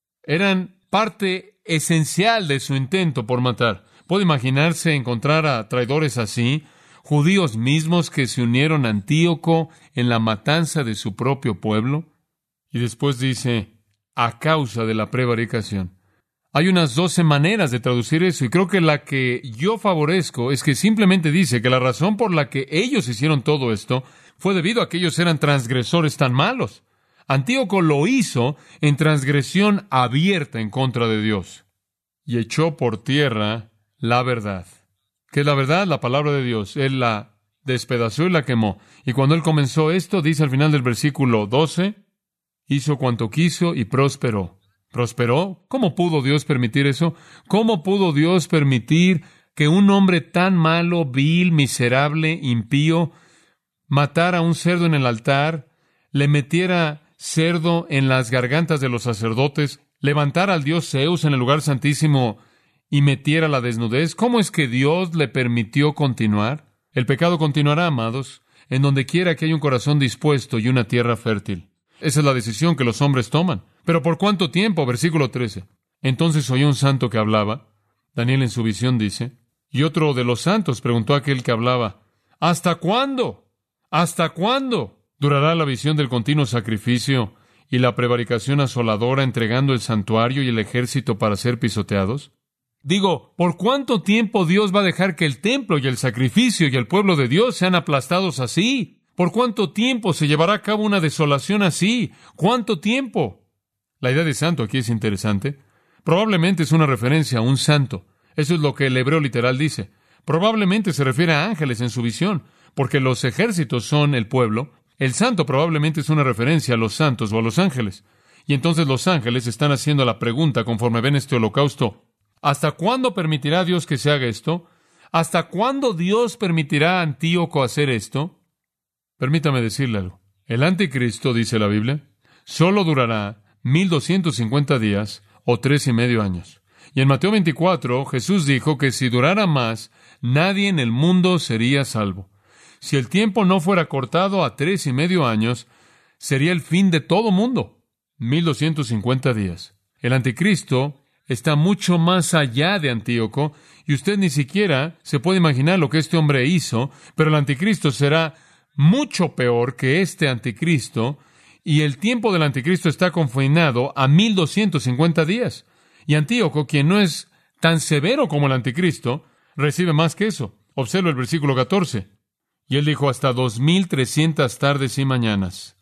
Eran parte esencial de su intento por matar. ¿Puede imaginarse encontrar a traidores así? Judíos mismos que se unieron a Antíoco en la matanza de su propio pueblo. Y después dice, a causa de la prevaricación. Hay unas doce maneras de traducir eso, y creo que la que yo favorezco es que simplemente dice que la razón por la que ellos hicieron todo esto fue debido a que ellos eran transgresores tan malos. Antíoco lo hizo en transgresión abierta en contra de Dios. Y echó por tierra la verdad. ¿Qué es la verdad? La palabra de Dios. Él la despedazó y la quemó. Y cuando él comenzó esto, dice al final del versículo doce, hizo cuanto quiso y prosperó. ¿Prosperó? ¿Cómo pudo Dios permitir eso? ¿Cómo pudo Dios permitir que un hombre tan malo, vil, miserable, impío, matara a un cerdo en el altar, le metiera cerdo en las gargantas de los sacerdotes, levantara al dios Zeus en el lugar santísimo y metiera la desnudez? ¿Cómo es que Dios le permitió continuar? El pecado continuará, amados, en donde quiera que haya un corazón dispuesto y una tierra fértil. Esa es la decisión que los hombres toman. ¿Pero por cuánto tiempo? Versículo trece. Entonces oyó un santo que hablaba. Daniel en su visión dice. Y otro de los santos preguntó a aquel que hablaba, ¿hasta cuándo? ¿Hasta cuándo durará la visión del continuo sacrificio y la prevaricación asoladora, entregando el santuario y el ejército para ser pisoteados? Digo, ¿por cuánto tiempo Dios va a dejar que el templo y el sacrificio y el pueblo de Dios sean aplastados así? ¿Por cuánto tiempo se llevará a cabo una desolación así? ¿Cuánto tiempo? La idea de santo aquí es interesante. Probablemente es una referencia a un santo. Eso es lo que el hebreo literal dice. Probablemente se refiere a ángeles en su visión, porque los ejércitos son el pueblo. El santo probablemente es una referencia a los santos o a los ángeles. Y entonces los ángeles están haciendo la pregunta conforme ven este holocausto. ¿Hasta cuándo permitirá Dios que se haga esto? ¿Hasta cuándo Dios permitirá a Antíoco hacer esto? Permítame decirle algo. El anticristo, dice la Biblia, solo durará mil doscientos cincuenta días o tres y medio años. Y en Mateo veinticuatro, Jesús dijo que si durara más, nadie en el mundo sería salvo. Si el tiempo no fuera cortado a tres y medio años, sería el fin de todo mundo. Mil doscientos cincuenta días. El anticristo está mucho más allá de Antíoco, y usted ni siquiera se puede imaginar lo que este hombre hizo, pero el anticristo será mucho peor que este anticristo, y el tiempo del anticristo está confinado a mil doscientos cincuenta días. Y Antíoco, quien no es tan severo como el anticristo, recibe más que eso. Observa el versículo catorce. Y él dijo, hasta dos mil trescientas tardes y mañanas.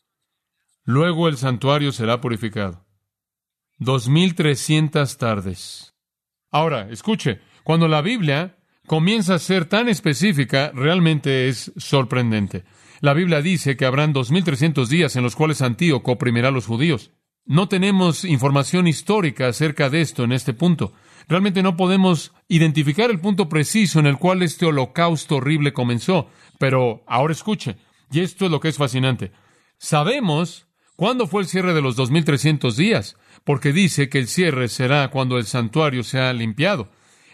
Luego el santuario será purificado. Dos mil trescientas tardes. Ahora, escuche, cuando la Biblia comienza a ser tan específica, realmente es sorprendente. La Biblia dice que habrán dos mil trescientos días en los cuales Antíoco oprimirá a los judíos. No tenemos información histórica acerca de esto en este punto. Realmente no podemos identificar el punto preciso en el cual este holocausto horrible comenzó. Pero ahora escuche, y esto es lo que es fascinante. Sabemos cuándo fue el cierre de los dos mil trescientos días, porque dice que el cierre será cuando el santuario sea limpiado.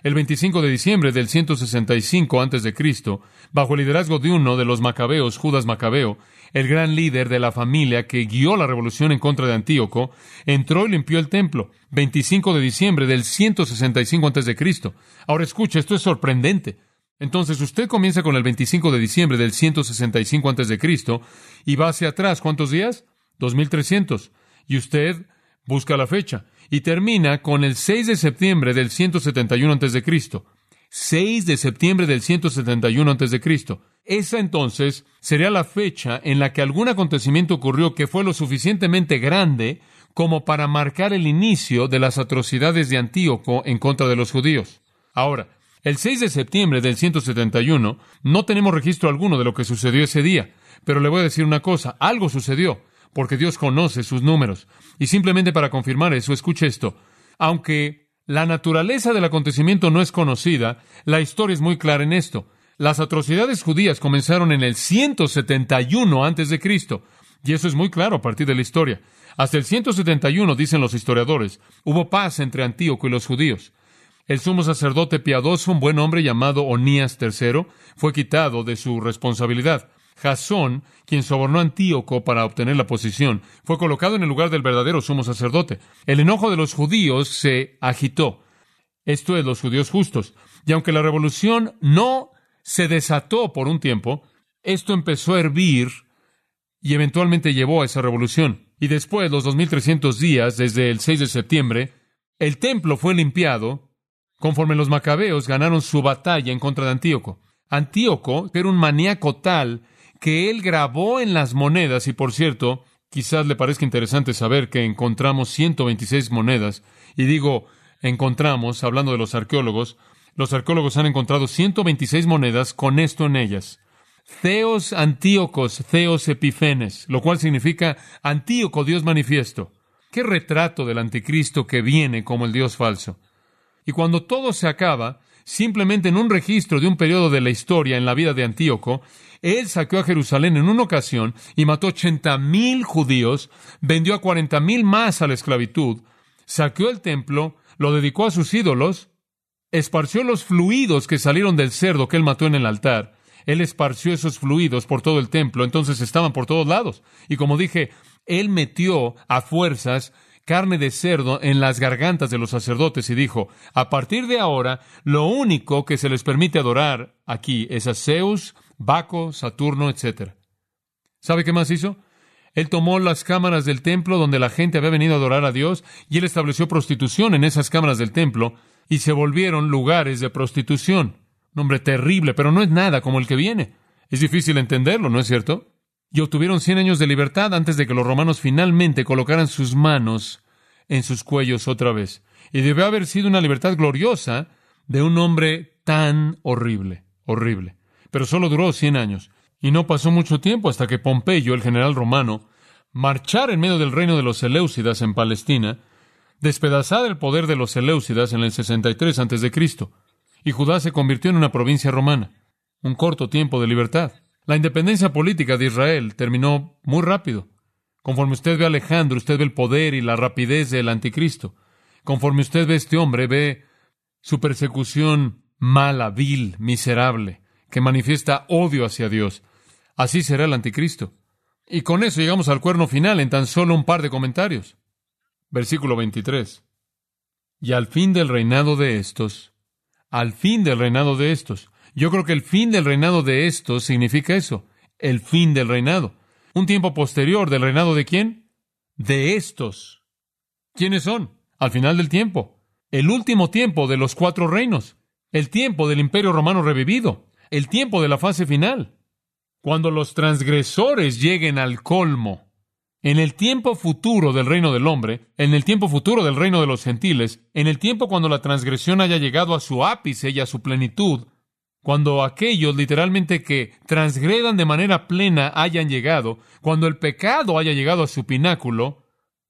el veinticinco de diciembre del ciento sesenta y cinco antes de Cristo, bajo el liderazgo de uno de los macabeos, Judas Macabeo, el gran líder de la familia que guió la revolución en contra de Antíoco, entró y limpió el templo. veinticinco de diciembre del ciento sesenta y cinco antes de Cristo. Ahora escuche, esto es sorprendente. Entonces usted comienza con el veinticinco de diciembre del ciento sesenta y cinco antes de Cristo y va hacia atrás, ¿cuántos días? dos mil trescientos. Y usted busca la fecha y termina con el seis de septiembre del ciento setenta y uno antes de Cristo. seis de septiembre del ciento setenta y uno antes de Cristo. Esa entonces sería la fecha en la que algún acontecimiento ocurrió que fue lo suficientemente grande como para marcar el inicio de las atrocidades de Antíoco en contra de los judíos. Ahora, el seis de septiembre del ciento setenta y uno no tenemos registro alguno de lo que sucedió ese día, pero le voy a decir una cosa, algo sucedió, porque Dios conoce sus números. Y simplemente para confirmar eso, escuche esto. Aunque la naturaleza del acontecimiento no es conocida, la historia es muy clara en esto. Las atrocidades judías comenzaron en el ciento setenta y uno antes de Cristo, y eso es muy claro a partir de la historia. Hasta el ciento setenta y uno, dicen los historiadores, hubo paz entre Antíoco y los judíos. El sumo sacerdote piadoso, un buen hombre llamado Onías tercero, fue quitado de su responsabilidad. Jasón, quien sobornó a Antíoco para obtener la posición, fue colocado en el lugar del verdadero sumo sacerdote. El enojo de los judíos se agitó. Esto es, los judíos justos. Y aunque la revolución no se desató por un tiempo, esto empezó a hervir y eventualmente llevó a esa revolución. Y después, los dos mil trescientos días, desde el seis de septiembre, el templo fue limpiado conforme los macabeos ganaron su batalla en contra de Antíoco. Antíoco era un maníaco tal que él grabó en las monedas, y por cierto, quizás le parezca interesante saber que encontramos ciento veintiséis monedas, y digo encontramos, hablando de los arqueólogos, los arqueólogos han encontrado ciento veintiséis monedas con esto en ellas. Theos Antíocos, Theos Epífanes, lo cual significa Antíoco, Dios manifiesto. ¡Qué retrato del anticristo que viene como el Dios falso! Y cuando todo se acaba, simplemente en un registro de un periodo de la historia en la vida de Antíoco, él saqueó a Jerusalén en una ocasión y mató ochenta mil judíos, vendió a cuarenta mil más a la esclavitud, saqueó el templo, lo dedicó a sus ídolos, esparció los fluidos que salieron del cerdo que él mató en el altar. Él esparció esos fluidos por todo el templo, entonces estaban por todos lados. Y como dije, él metió a fuerzas carne de cerdo en las gargantas de los sacerdotes y dijo, a partir de ahora, lo único que se les permite adorar aquí es a Zeus, Baco, Saturno, etcétera. ¿Sabe qué más hizo? Él tomó las cámaras del templo donde la gente había venido a adorar a Dios y él estableció prostitución en esas cámaras del templo y se volvieron lugares de prostitución. Un hombre terrible, pero no es nada como el que viene. Es difícil entenderlo, ¿no es cierto? Y obtuvieron cien años de libertad antes de que los romanos finalmente colocaran sus manos en sus cuellos otra vez. Y debió haber sido una libertad gloriosa de un hombre tan horrible, horrible. Pero solo duró cien años. Y no pasó mucho tiempo hasta que Pompeyo, el general romano, marchara en medio del reino de los Seleucidas en Palestina, despedazara el poder de los Seleucidas en el sesenta y tres antes de Cristo. Y Judá se convirtió en una provincia romana. Un corto tiempo de libertad. La independencia política de Israel terminó muy rápido. Conforme usted ve a Alejandro, usted ve el poder y la rapidez del anticristo. Conforme usted ve a este hombre, ve su persecución mala, vil, miserable, que manifiesta odio hacia Dios. Así será el anticristo. Y con eso llegamos al cuerno final en tan solo un par de comentarios. Versículo veintitrés. Y al fin del reinado de estos, al fin del reinado de estos. Yo creo que el fin del reinado de estos significa eso, el fin del reinado. Un tiempo posterior del reinado de ¿quién? De estos. ¿Quiénes son? Al final del tiempo. El último tiempo de los cuatro reinos. El tiempo del Imperio Romano revivido. El tiempo de la fase final. Cuando los transgresores lleguen al colmo. En el tiempo futuro del reino del hombre, en el tiempo futuro del reino de los gentiles, en el tiempo cuando la transgresión haya llegado a su ápice y a su plenitud, cuando aquellos literalmente que transgredan de manera plena hayan llegado, cuando el pecado haya llegado a su pináculo,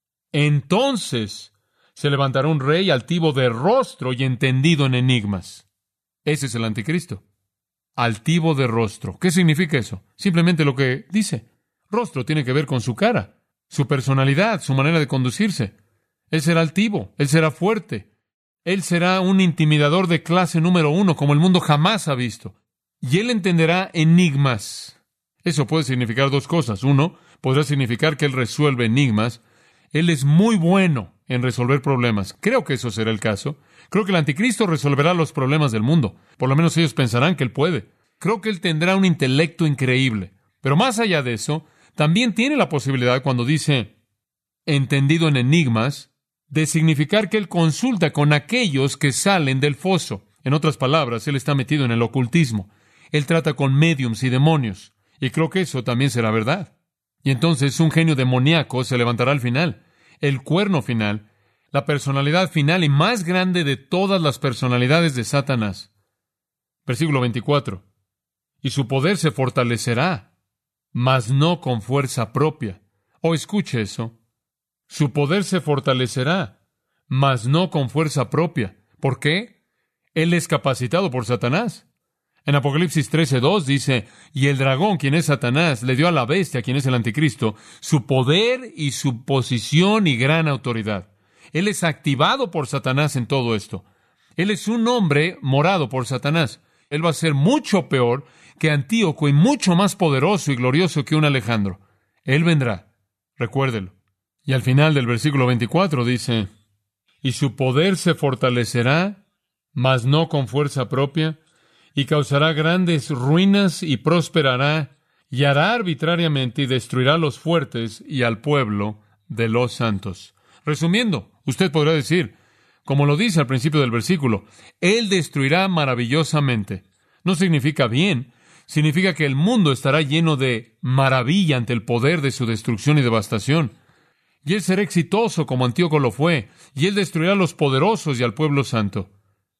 entonces se levantará un rey altivo de rostro y entendido en enigmas. Ese es el anticristo. Altivo de rostro. ¿Qué significa eso? Simplemente lo que dice. Rostro tiene que ver con su cara, su personalidad, su manera de conducirse. Él será altivo, él será fuerte. Él será un intimidador de clase número uno, como el mundo jamás ha visto. Y él entenderá enigmas. Eso puede significar dos cosas. Uno, podrá significar que él resuelve enigmas. Él es muy bueno en resolver problemas. Creo que eso será el caso. Creo que el anticristo resolverá los problemas del mundo. Por lo menos ellos pensarán que él puede. Creo que él tendrá un intelecto increíble. Pero más allá de eso, también tiene la posibilidad, cuando dice entendido en enigmas, de significar que él consulta con aquellos que salen del foso. En otras palabras, él está metido en el ocultismo. Él trata con médiums y demonios. Y creo que eso también será verdad. Y entonces un genio demoníaco se levantará al final. El cuerno final, la personalidad final y más grande de todas las personalidades de Satanás. Versículo veinticuatro. Y su poder se fortalecerá, mas no con fuerza propia. O escuche eso. Su poder se fortalecerá, mas no con fuerza propia. ¿Por qué? Él es capacitado por Satanás. En Apocalipsis trece dos dice, y el dragón, quien es Satanás, le dio a la bestia, quien es el anticristo, su poder y su posición y gran autoridad. Él es activado por Satanás en todo esto. Él es un hombre morado por Satanás. Él va a ser mucho peor que Antíoco y mucho más poderoso y glorioso que un Alejandro. Él vendrá. Recuérdelo. Y al final del versículo veinticuatro dice, y su poder se fortalecerá, mas no con fuerza propia, y causará grandes ruinas y prosperará, y hará arbitrariamente y destruirá a los fuertes y al pueblo de los santos. Resumiendo, usted podrá decir, como lo dice al principio del versículo, Él destruirá maravillosamente. No significa bien, significa que el mundo estará lleno de maravilla ante el poder de su destrucción y devastación. Y Él será exitoso como Antíoco lo fue, y Él destruirá a los poderosos y al pueblo santo.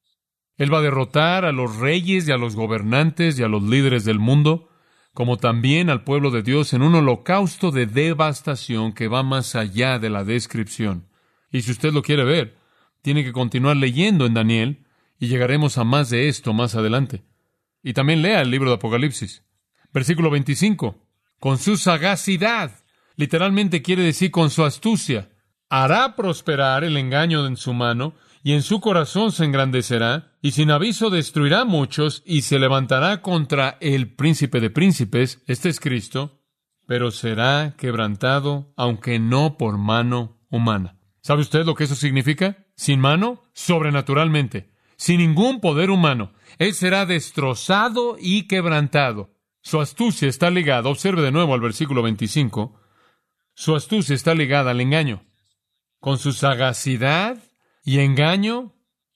Él va a derrotar a los reyes y a los gobernantes y a los líderes del mundo, como también al pueblo de Dios en un holocausto de devastación que va más allá de la descripción. Y si usted lo quiere ver, tiene que continuar leyendo en Daniel, y llegaremos a más de esto más adelante. Y también lea el libro de Apocalipsis. Versículo veinticinco. Con su sagacidad, literalmente quiere decir con su astucia, hará prosperar el engaño en su mano, y en su corazón se engrandecerá, y sin aviso destruirá muchos, y se levantará contra el príncipe de príncipes, este es Cristo, pero será quebrantado, aunque no por mano humana. ¿Sabe usted lo que eso significa? Sin mano, sobrenaturalmente, sin ningún poder humano. Él será destrozado y quebrantado. Su astucia está ligada, observe de nuevo al versículo veinticinco, su astucia está ligada al engaño. Con su sagacidad y engaño,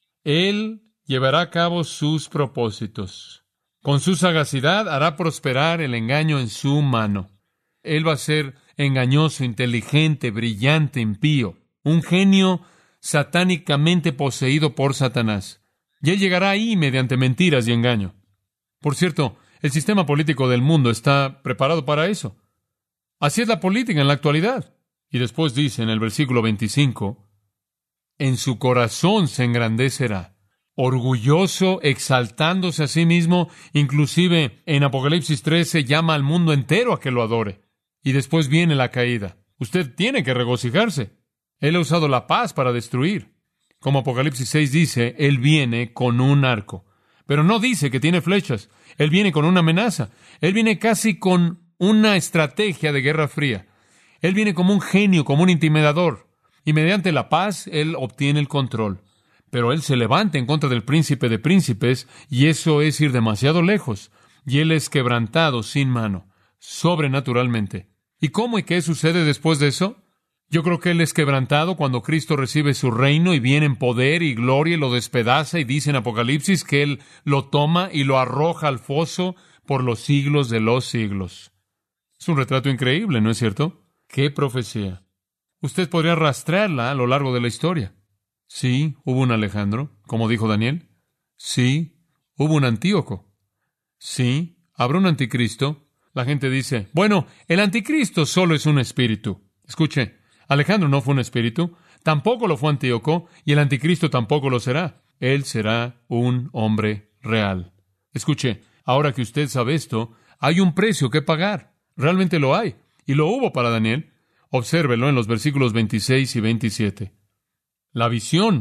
Él llevará a cabo sus propósitos. Con su sagacidad hará prosperar el engaño en su mano. Él va a ser engañoso, inteligente, brillante, impío, un genio satánicamente poseído por Satanás. Y Él llegará ahí mediante mentiras y engaño. Por cierto, el sistema político del mundo está preparado para eso. Así es la política en la actualidad. Y después dice en el versículo veinticinco, en su corazón se engrandecerá, orgulloso, exaltándose a sí mismo, inclusive en Apocalipsis trece llama al mundo entero a que lo adore. Y después viene la caída. Usted tiene que regocijarse. Él ha usado la paz para destruir. Como Apocalipsis seis dice, Él viene con un arco. Pero no dice que tiene flechas. Él viene con una amenaza. Él viene casi con una estrategia de guerra fría. Él viene como un genio, como un intimidador. Y mediante la paz, Él obtiene el control. Pero Él se levanta en contra del príncipe de príncipes, y eso es ir demasiado lejos. Y Él es quebrantado sin mano, sobrenaturalmente. ¿Y cómo y qué sucede después de eso? Yo creo que Él es quebrantado cuando Cristo recibe su reino y viene en poder y gloria y lo despedaza, y dice en Apocalipsis que Él lo toma y lo arroja al foso por los siglos de los siglos. Es un retrato increíble, ¿no es cierto? ¡Qué profecía! Usted podría rastrearla a lo largo de la historia. Sí, hubo un Alejandro, como dijo Daniel. Sí, hubo un Antíoco. Sí, habrá un anticristo. La gente dice, bueno, el anticristo solo es un espíritu. Escuche, Alejandro no fue un espíritu, tampoco lo fue Antíoco, y el anticristo tampoco lo será. Él será un hombre real. Escuche, ahora que usted sabe esto, hay un precio que pagar. Realmente lo hay, y lo hubo para Daniel. Obsérvelo en los versículos veintiséis y veintisiete. La visión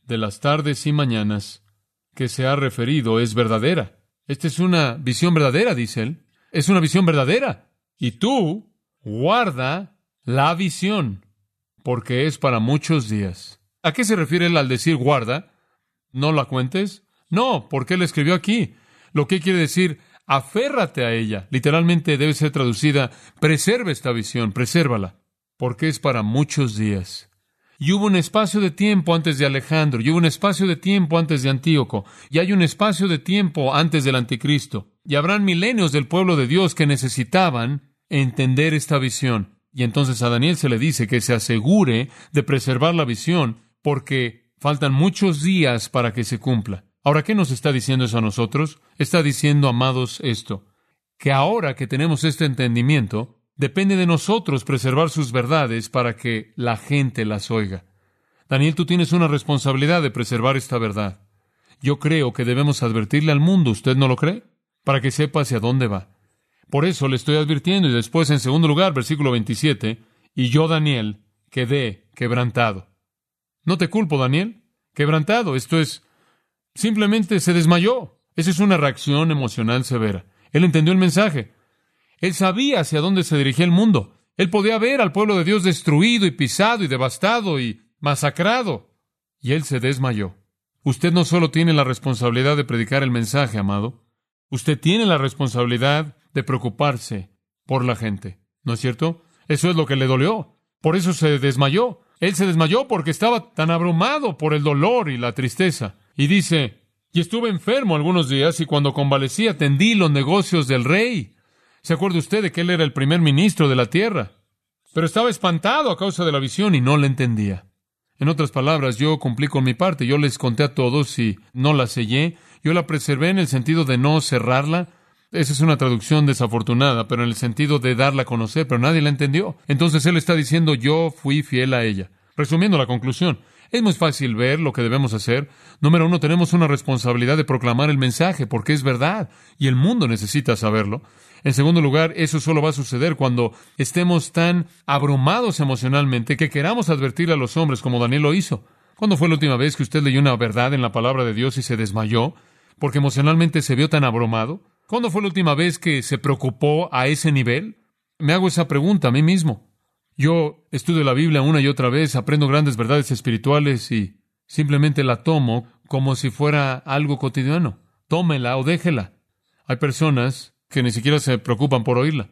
de las tardes y mañanas que se ha referido es verdadera. Esta es una visión verdadera, dice él. Es una visión verdadera. Y tú guarda la visión, porque es para muchos días. ¿A qué se refiere él al decir guarda? ¿No la cuentes? No, porque él escribió aquí. Lo que quiere decir, aférrate a ella. Literalmente debe ser traducida, preserva esta visión, presérvala, porque es para muchos días. Y hubo un espacio de tiempo antes de Alejandro, y hubo un espacio de tiempo antes de Antíoco, y hay un espacio de tiempo antes del Anticristo. Y habrán milenios del pueblo de Dios que necesitaban entender esta visión. Y entonces a Daniel se le dice que se asegure de preservar la visión, porque faltan muchos días para que se cumpla. Ahora, ¿qué nos está diciendo eso a nosotros? Está diciendo, amados, esto, que ahora que tenemos este entendimiento, depende de nosotros preservar sus verdades para que la gente las oiga. Daniel, tú tienes una responsabilidad de preservar esta verdad. Yo creo que debemos advertirle al mundo, ¿usted no lo cree? Para que sepa hacia dónde va. Por eso le estoy advirtiendo, y después, en segundo lugar, versículo veintisiete, y yo, Daniel, quedé quebrantado. No te culpo, Daniel. Quebrantado, esto es, simplemente se desmayó. Esa es una reacción emocional severa. Él entendió el mensaje. Él sabía hacia dónde se dirigía el mundo. Él podía ver al pueblo de Dios destruido y pisado y devastado y masacrado. Y él se desmayó. Usted no solo tiene la responsabilidad de predicar el mensaje, amado. Usted tiene la responsabilidad de preocuparse por la gente. ¿No es cierto? Eso es lo que le dolió. Por eso se desmayó. Él se desmayó porque estaba tan abrumado por el dolor y la tristeza. Y dice, y estuve enfermo algunos días y cuando convalecí atendí los negocios del rey. ¿Se acuerda usted de que él era el primer ministro de la tierra? Pero estaba espantado a causa de la visión y no la entendía. En otras palabras, yo cumplí con mi parte. Yo les conté a todos y no la sellé. Yo la preservé en el sentido de no cerrarla. Esa es una traducción desafortunada, pero en el sentido de darla a conocer, pero nadie la entendió. Entonces él está diciendo, yo fui fiel a ella. Resumiendo la conclusión, es muy fácil ver lo que debemos hacer. Número uno, tenemos una responsabilidad de proclamar el mensaje, porque es verdad, y el mundo necesita saberlo. En segundo lugar, eso solo va a suceder cuando estemos tan abrumados emocionalmente que queramos advertir a los hombres como Daniel lo hizo. ¿Cuándo fue la última vez que usted leyó una verdad en la palabra de Dios y se desmayó porque emocionalmente se vio tan abrumado? ¿Cuándo fue la última vez que se preocupó a ese nivel? Me hago esa pregunta a mí mismo. Yo estudio la Biblia una y otra vez, aprendo grandes verdades espirituales y simplemente la tomo como si fuera algo cotidiano. Tómela o déjela. Hay personas que ni siquiera se preocupan por oírla.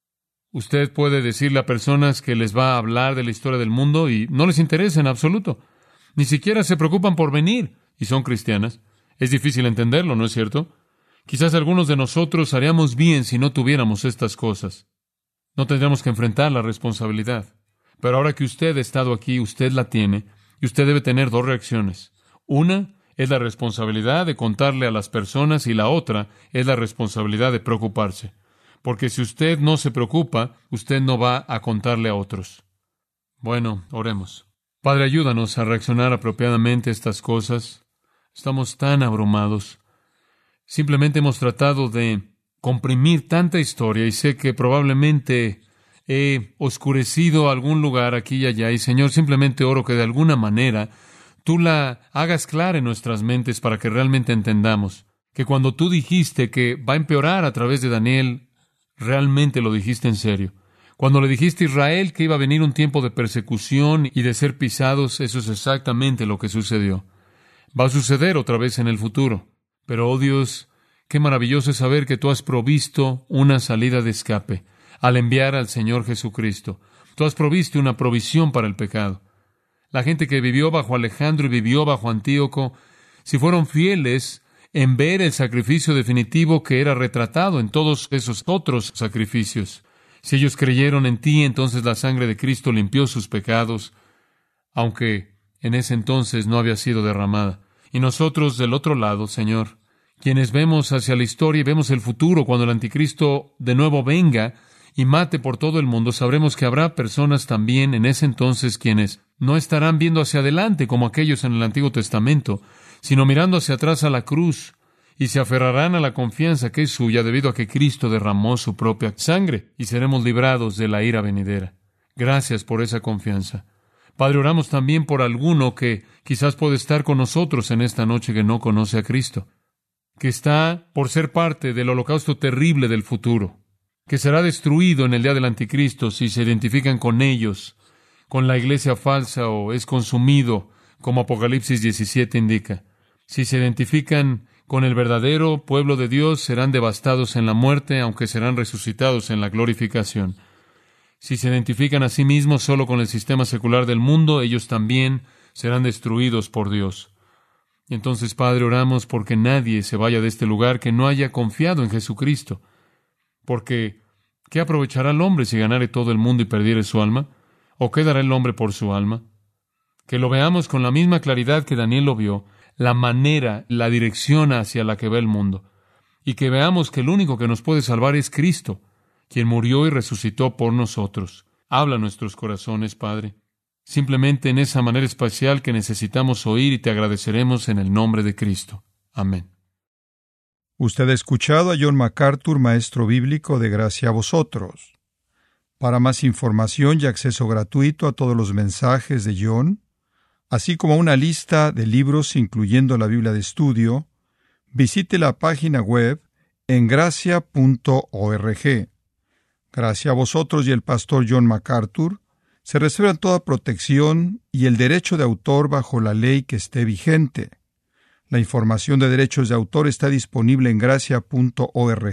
Usted puede decirle a personas que les va a hablar de la historia del mundo y no les interesa en absoluto. Ni siquiera se preocupan por venir y son cristianas. Es difícil entenderlo, ¿no es cierto? Quizás algunos de nosotros haríamos bien si no tuviéramos estas cosas. No tendríamos que enfrentar la responsabilidad. Pero ahora que usted ha estado aquí, usted la tiene, y usted debe tener dos reacciones. Una es la responsabilidad de contarle a las personas, y la otra es la responsabilidad de preocuparse. Porque si usted no se preocupa, usted no va a contarle a otros. Bueno, oremos. Padre, ayúdanos a reaccionar apropiadamente a estas cosas. Estamos tan abrumados. Simplemente hemos tratado de comprimir tanta historia y sé que probablemente he oscurecido algún lugar aquí y allá. Y Señor, simplemente oro que de alguna manera tú la hagas clara en nuestras mentes para que realmente entendamos que cuando tú dijiste que va a empeorar a través de Daniel, realmente lo dijiste en serio. Cuando le dijiste a Israel que iba a venir un tiempo de persecución y de ser pisados, eso es exactamente lo que sucedió. Va a suceder otra vez en el futuro. Pero, oh Dios, qué maravilloso es saber que tú has provisto una salida de escape al enviar al Señor Jesucristo. Tú has provisto una provisión para el pecado. La gente que vivió bajo Alejandro y vivió bajo Antíoco, si fueron fieles en ver el sacrificio definitivo que era retratado en todos esos otros sacrificios. Si ellos creyeron en ti, entonces la sangre de Cristo limpió sus pecados, aunque en ese entonces no había sido derramada. Y nosotros del otro lado, Señor, quienes vemos hacia la historia y vemos el futuro, cuando el anticristo de nuevo venga y mate por todo el mundo, sabremos que habrá personas también en ese entonces quienes no estarán viendo hacia adelante como aquellos en el Antiguo Testamento, sino mirando hacia atrás a la cruz, y se aferrarán a la confianza que es suya debido a que Cristo derramó su propia sangre, y seremos librados de la ira venidera. Gracias por esa confianza. Padre, oramos también por alguno que quizás puede estar con nosotros en esta noche que no conoce a Cristo, que está por ser parte del holocausto terrible del futuro, que será destruido en el día del anticristo si se identifican con ellos, con la iglesia falsa, o es consumido, como Apocalipsis diecisiete indica. Si se identifican con el verdadero pueblo de Dios, serán devastados en la muerte, aunque serán resucitados en la glorificación. Si se identifican a sí mismos solo con el sistema secular del mundo, ellos también serán destruidos por Dios. Y entonces, Padre, oramos porque nadie se vaya de este lugar que no haya confiado en Jesucristo. Porque, ¿qué aprovechará el hombre si ganare todo el mundo y perdiere su alma? ¿O qué dará el hombre por su alma? Que lo veamos con la misma claridad que Daniel lo vio, la manera, la dirección hacia la que va el mundo. Y que veamos que el único que nos puede salvar es Cristo, quien murió y resucitó por nosotros. Habla a nuestros corazones, Padre, simplemente en esa manera especial que necesitamos oír, y te agradeceremos en el nombre de Cristo. Amén. Usted ha escuchado a John MacArthur, maestro bíblico de Gracia a Vosotros. Para más información y acceso gratuito a todos los mensajes de John, así como una lista de libros incluyendo la Biblia de estudio, visite la página web en gracia punto org. Gracia a Vosotros y el pastor John MacArthur se reservan toda protección y el derecho de autor bajo la ley que esté vigente. La información de derechos de autor está disponible en gracia punto org,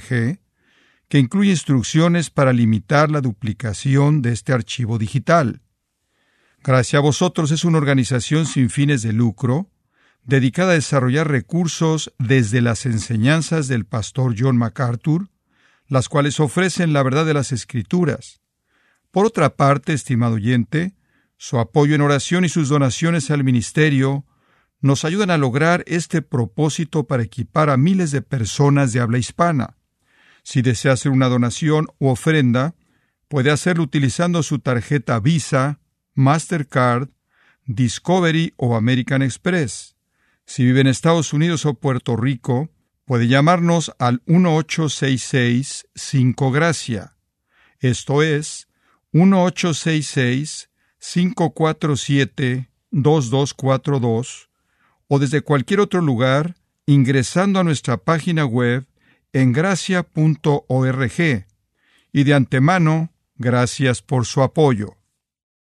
que incluye instrucciones para limitar la duplicación de este archivo digital. Gracia a Vosotros es una organización sin fines de lucro, dedicada a desarrollar recursos desde las enseñanzas del pastor John MacArthur, las cuales ofrecen la verdad de las Escrituras. Por otra parte, estimado oyente, su apoyo en oración y sus donaciones al ministerio nos ayudan a lograr este propósito para equipar a miles de personas de habla hispana. Si desea hacer una donación u ofrenda, puede hacerlo utilizando su tarjeta Visa, Mastercard, Discovery o American Express. Si vive en Estados Unidos o Puerto Rico, puede llamarnos al uno ocho seis seis cinco Gracia. Esto es uno ocho seis seis cinco cuatro siete dos dos cuatro dos, o desde cualquier otro lugar ingresando a nuestra página web en gracia punto org. Y de antemano, gracias por su apoyo.